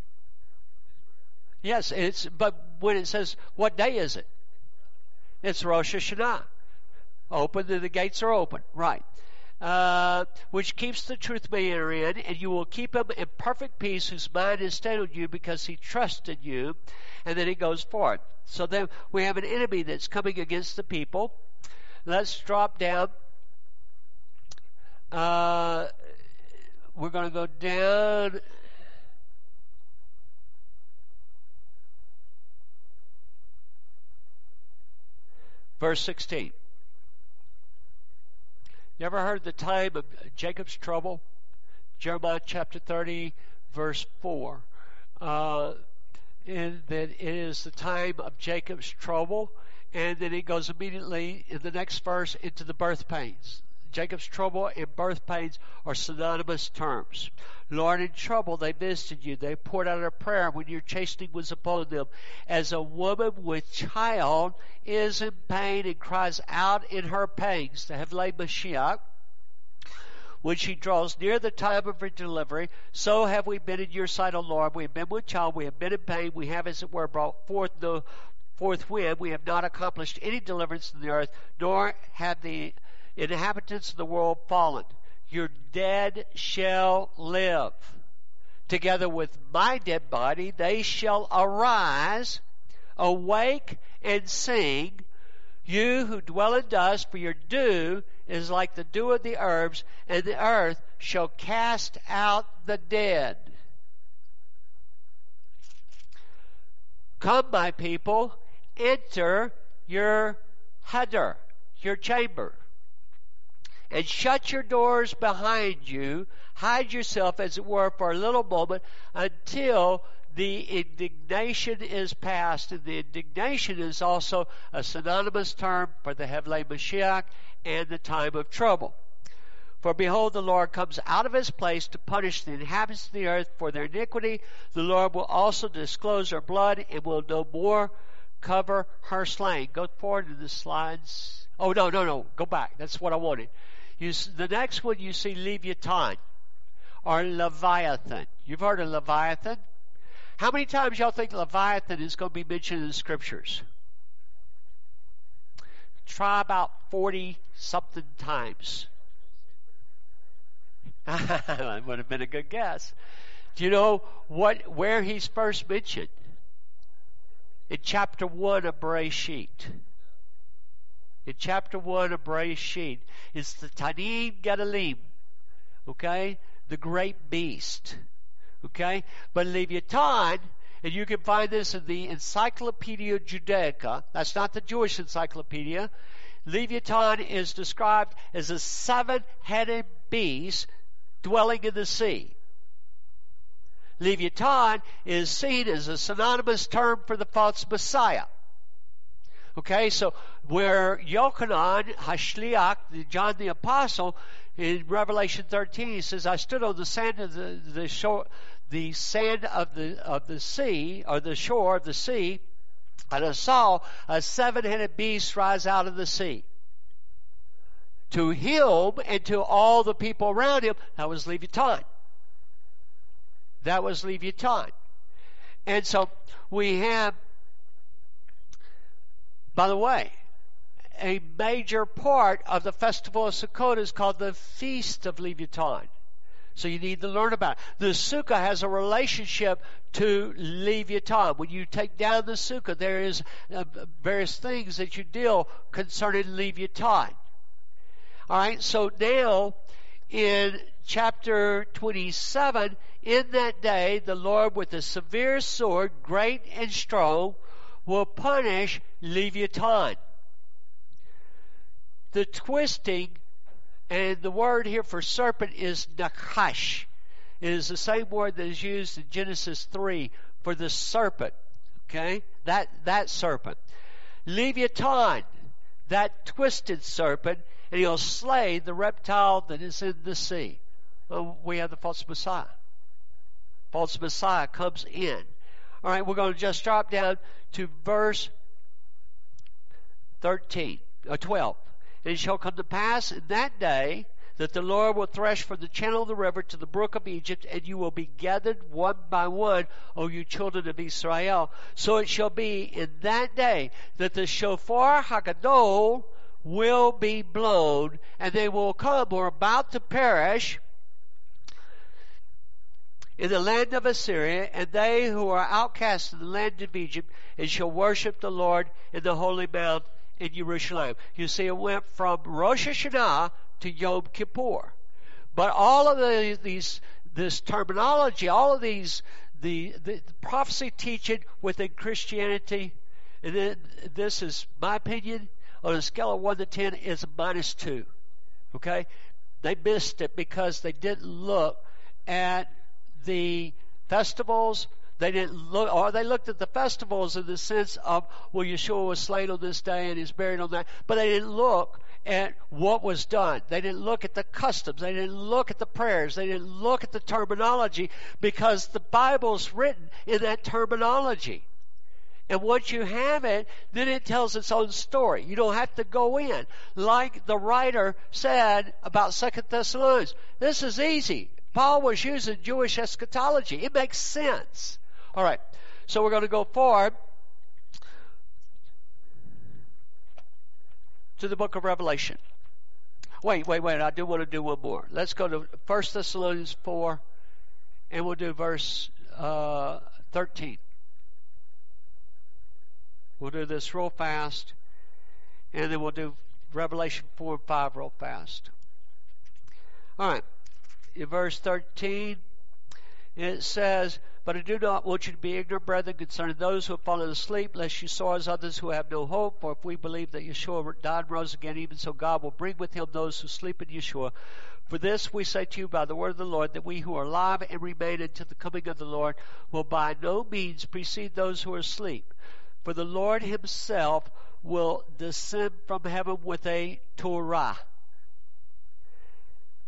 Yes, it's. But when it says, what day is it? It's Rosh Hashanah. Open, the gates are open. Right. Uh, which keeps the truth may enter in, and you will keep him in perfect peace whose mind is stayed on you because he trusted you. And then he goes forth. So then we have an enemy that's coming against the people. Let's drop down. Uh, we're going to go down. Verse sixteen. You ever heard the time of Jacob's trouble? Jeremiah chapter thirty, verse four. Uh, and that it is the time of Jacob's trouble. And then it goes immediately in the next verse into the birth pains. Jacob's trouble and birth pains are synonymous terms. Lord, in trouble they visited you. They poured out a prayer when your chastening was upon them. As a woman with child is in pain and cries out in her pangs, the Hevlei Mashiach, when she draws near the time of her delivery, so have we been in your sight, O Lord. We have been with child. We have been in pain. We have, as it were, brought forth no forth wind. We have not accomplished any deliverance in the earth, nor have the inhabitants of the world fallen. Your dead shall live. Together with my dead body, they shall arise, awake, and sing. You who dwell in dust, for your dew is like the dew of the herbs, and the earth shall cast out the dead. Come, my people, enter your heder, your chamber, and shut your doors behind you. Hide yourself, as it were, for a little moment until the indignation is past. And the indignation is also a synonymous term for the Hevlei Mashiach and the time of trouble. For behold, the Lord comes out of his place to punish the inhabitants of the earth for their iniquity. The Lord will also disclose her blood and will no more cover her slain. Go forward to the slides. Oh, no, no, no. Go back. That's what I wanted. You, the next one you see Leviathan or Leviathan. You've heard of Leviathan? How many times y'all think Leviathan is going to be mentioned in the scriptures? Try about forty-something times. That would have been a good guess. Do you know what where he's first mentioned? In chapter one of Bereshit. In chapter one of Bereshit. It's the Tanim Gedalim. Okay? The great beast. Okay? But Leviathan, and you can find this in the Encyclopedia Judaica. That's not the Jewish encyclopedia. Leviathan is described as a seven-headed beast dwelling in the sea. Leviathan is seen as a synonymous term for the false Messiah. Okay, so where Yochanan, Hashliach, John the Apostle, in Revelation thirteen, he says, I stood on the sand of the, the shore, the sand of the of the sea, or the shore of the sea, and I saw a seven-headed beast rise out of the sea. To him and to all the people around him, that was Leviathan. That was Leviathan. And so we have, by the way, a major part of the festival of Sukkot is called the Feast of Leviathan. So you need to learn about it. The Sukkah has a relationship to Leviathan. When you take down the Sukkah, there is uh, various things that you deal concerning Leviathan. All right, so now in chapter twenty-seven, in that day, the Lord with a severe sword, great and strong, will punish Leviathan. The twisting, and the word here for serpent is nakash. It is the same word that is used in Genesis three for the serpent. Okay? That, that serpent. Leviathan, that twisted serpent, and he'll slay the reptile that is in the sea. Well, we have the false Messiah. False Messiah comes in. All right, we're going to just drop down to verse thirteen, or twelve. And it shall come to pass in that day that the Lord will thresh from the channel of the river to the brook of Egypt, and you will be gathered one by one, O you children of Israel. So it shall be in that day that the shofar hagadol will be blown, and they will come who are about to perish in the land of Assyria, and they who are outcast in the land of Egypt, and shall worship the Lord in the holy mount in Jerusalem. You see, it went from Rosh Hashanah to Yom Kippur. But all of the, these, this terminology, all of these, the, the prophecy teaching within Christianity, and then this is my opinion, on a scale of one to ten, is a minus two. Okay? They missed it because they didn't look at the festivals. They didn't look, or they looked at the festivals in the sense of, well, Yeshua was slain on this day and is buried on that, but they didn't look at what was done. They didn't look at the customs. They didn't look at the prayers. They didn't look at the terminology, because the Bible's written in that terminology. And once you have it, then it tells its own story. You don't have to go in. Like the writer said about Second Thessalonians, this is easy. Paul was using Jewish eschatology. It makes sense. All right, so we're going to go forward to the book of Revelation. Wait, wait, wait. I do want to do one more. Let's go to First Thessalonians four, and we'll do verse uh, thirteen. We'll do this real fast, and then we'll do Revelation four and five real fast. All right. In verse thirteen, it says, but I do not want you to be ignorant, brethren, concerning those who have fallen asleep, lest you soar as others who have no hope. For if we believe that Yeshua died and rose again, even so God will bring with him those who sleep in Yeshua. For this we say to you by the word of the Lord, that we who are alive and remain until the coming of the Lord will by no means precede those who are asleep. For the Lord himself will descend from heaven with a Torah.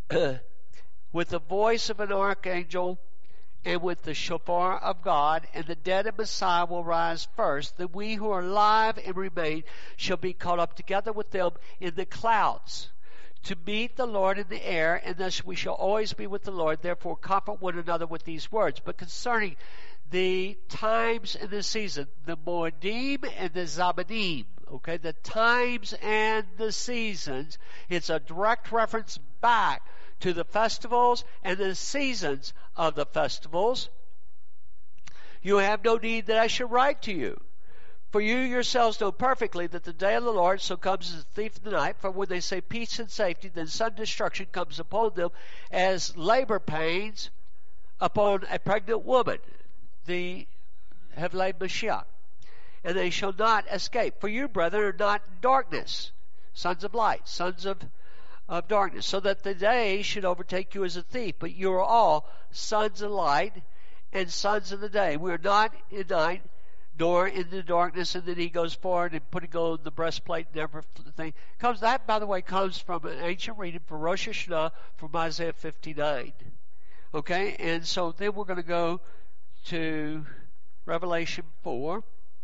with the voice of an archangel and with the shofar of God, and the dead in Messiah will rise first. Then we who are alive and remain shall be caught up together with them in the clouds to meet the Lord in the air, and thus we shall always be with the Lord. Therefore comfort one another with these words. But concerning the times and the season, the Moedim and the Zamanim, okay, the times and the seasons, it's a direct reference back to the festivals and the seasons of the festivals. You have no need that I should write to you. For you yourselves know perfectly that the day of the Lord so comes as a thief in the night. For when they say peace and safety, then sudden destruction comes upon them as labor pains upon a pregnant woman. The Hevlei Mashiach. And they shall not escape. For you, brethren, are not in darkness, sons of light, sons of of darkness, so that the day should overtake you as a thief. But you are all sons of light and sons of the day. We are not in night, nor in the darkness. And then he goes forward and putting on the breastplate and everything. Comes that, by the way, comes from an ancient reading for Rosh Hashanah from Isaiah fifty-nine. Okay, and so then we're going to go to Revelation four.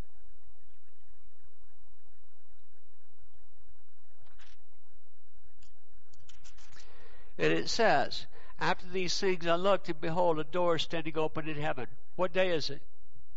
And it says, after these things I looked, and behold, a door standing open in heaven. What day is it?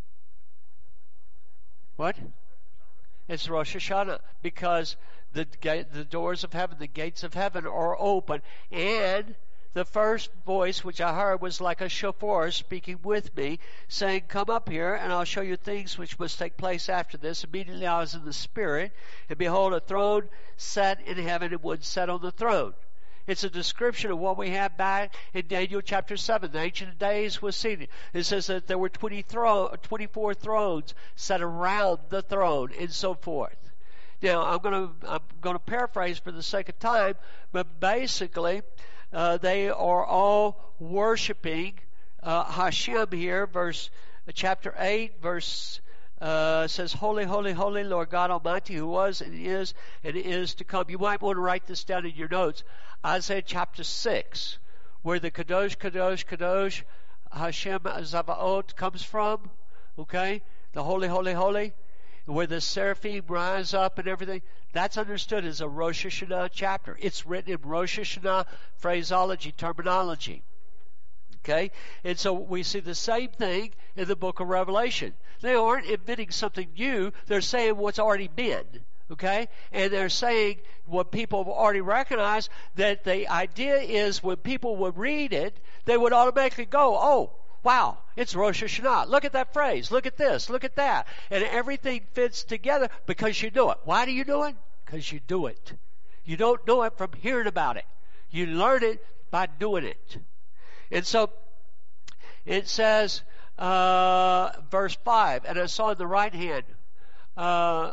What? It's Rosh Hashanah, because the the doors of heaven, the gates of heaven are open. And the first voice which I heard was like a shofar speaking with me, saying, come up here, and I'll show you things which must take place after this. Immediately I was in the Spirit, and behold, a throne set in heaven, and one sat on the throne. It's a description of what we have back in Daniel chapter seven. The Ancient of Days was seen. It says that there were twenty thro- twenty-four thrones set around the throne, and so forth. Now, I'm going to I'm going to paraphrase for the sake of time, but basically, uh, they are all worshiping uh, Hashem here. Verse uh, chapter eight, verse. Uh, says, Holy, holy, holy, Lord God Almighty, who was and is and is to come. You might want to write this down in your notes. Isaiah chapter six, where the Kadosh, Kadosh, Kadosh, Hashem Zavaot comes from. Okay? The holy, holy, holy, where the seraphim rise up and everything. That's understood as a Rosh Hashanah chapter. It's written in Rosh Hashanah phraseology, terminology. Okay? And so we see the same thing in the book of Revelation. They aren't inventing something new. They're saying what's already been. Okay? And they're saying what people have already recognized, that the idea is when people would read it, they would automatically go, oh, wow, it's Rosh Hashanah. Look at that phrase. Look at this. Look at that. And everything fits together because you do it. Why do you do it? Because you do it. You don't know it from hearing about it. You learn it by doing it. And so it says, uh, verse five, and I saw in the right hand, uh,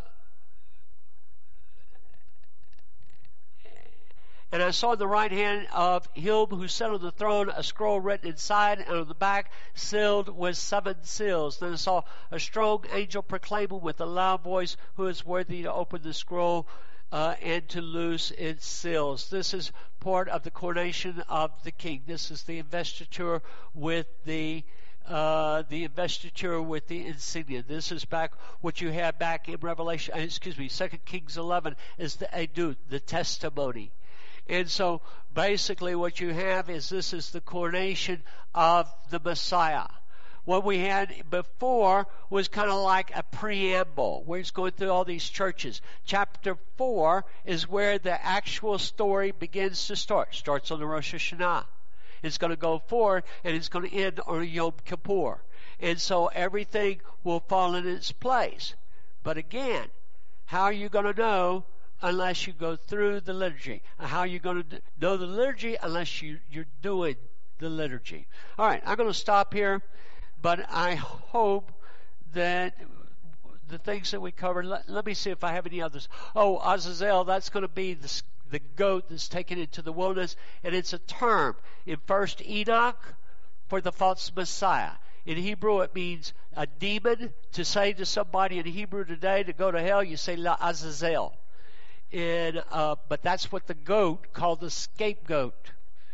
and I saw in the right hand of him who sat on the throne a scroll written inside, and on the back sealed with seven seals. Then I saw a strong angel proclaiming with a loud voice, who is worthy to open the scroll Uh, and to loose its seals. This is part of the coronation of the king. This is the investiture with the uh, the investiture with the insignia. This is back what you have back in Revelation. Excuse me, Second Kings eleven is the edut, the testimony. And so basically, what you have is this is the coronation of the Messiah. What we had before was kind of like a preamble, where it's going through all these churches. Chapter four is where the actual story begins to start. Starts on the Rosh Hashanah. It's going to go forward, and it's going to end on Yom Kippur. And so everything will fall in its place. But again, how are you going to know unless you go through the liturgy? How are you going to know the liturgy unless you, you're doing the liturgy? All right, I'm going to stop here. But I hope that the things that we covered, let, let me see if I have any others. Oh, Azazel, that's going to be the, the goat that's taken into the wilderness. And it's a term in First Enoch for the false Messiah. In Hebrew, it means a demon. To say to somebody in Hebrew today to go to hell, you say La Azazel. And, uh, but that's what the goat, called the scapegoat,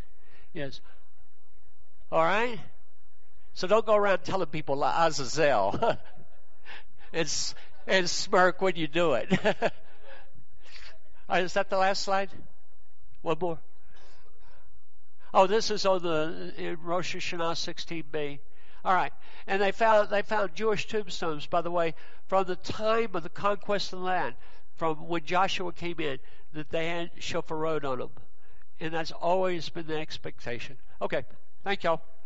Yes. All right? So don't go around telling people Azazel and, and smirk when you do it. All right, is that the last slide? One more. Oh, this is on the in Rosh Hashanah sixteen b. All right, and they found they found Jewish tombstones, by the way, from the time of the conquest of the land, from when Joshua came in, that they had shofar on them, and that's always been the expectation. Okay, thank y'all.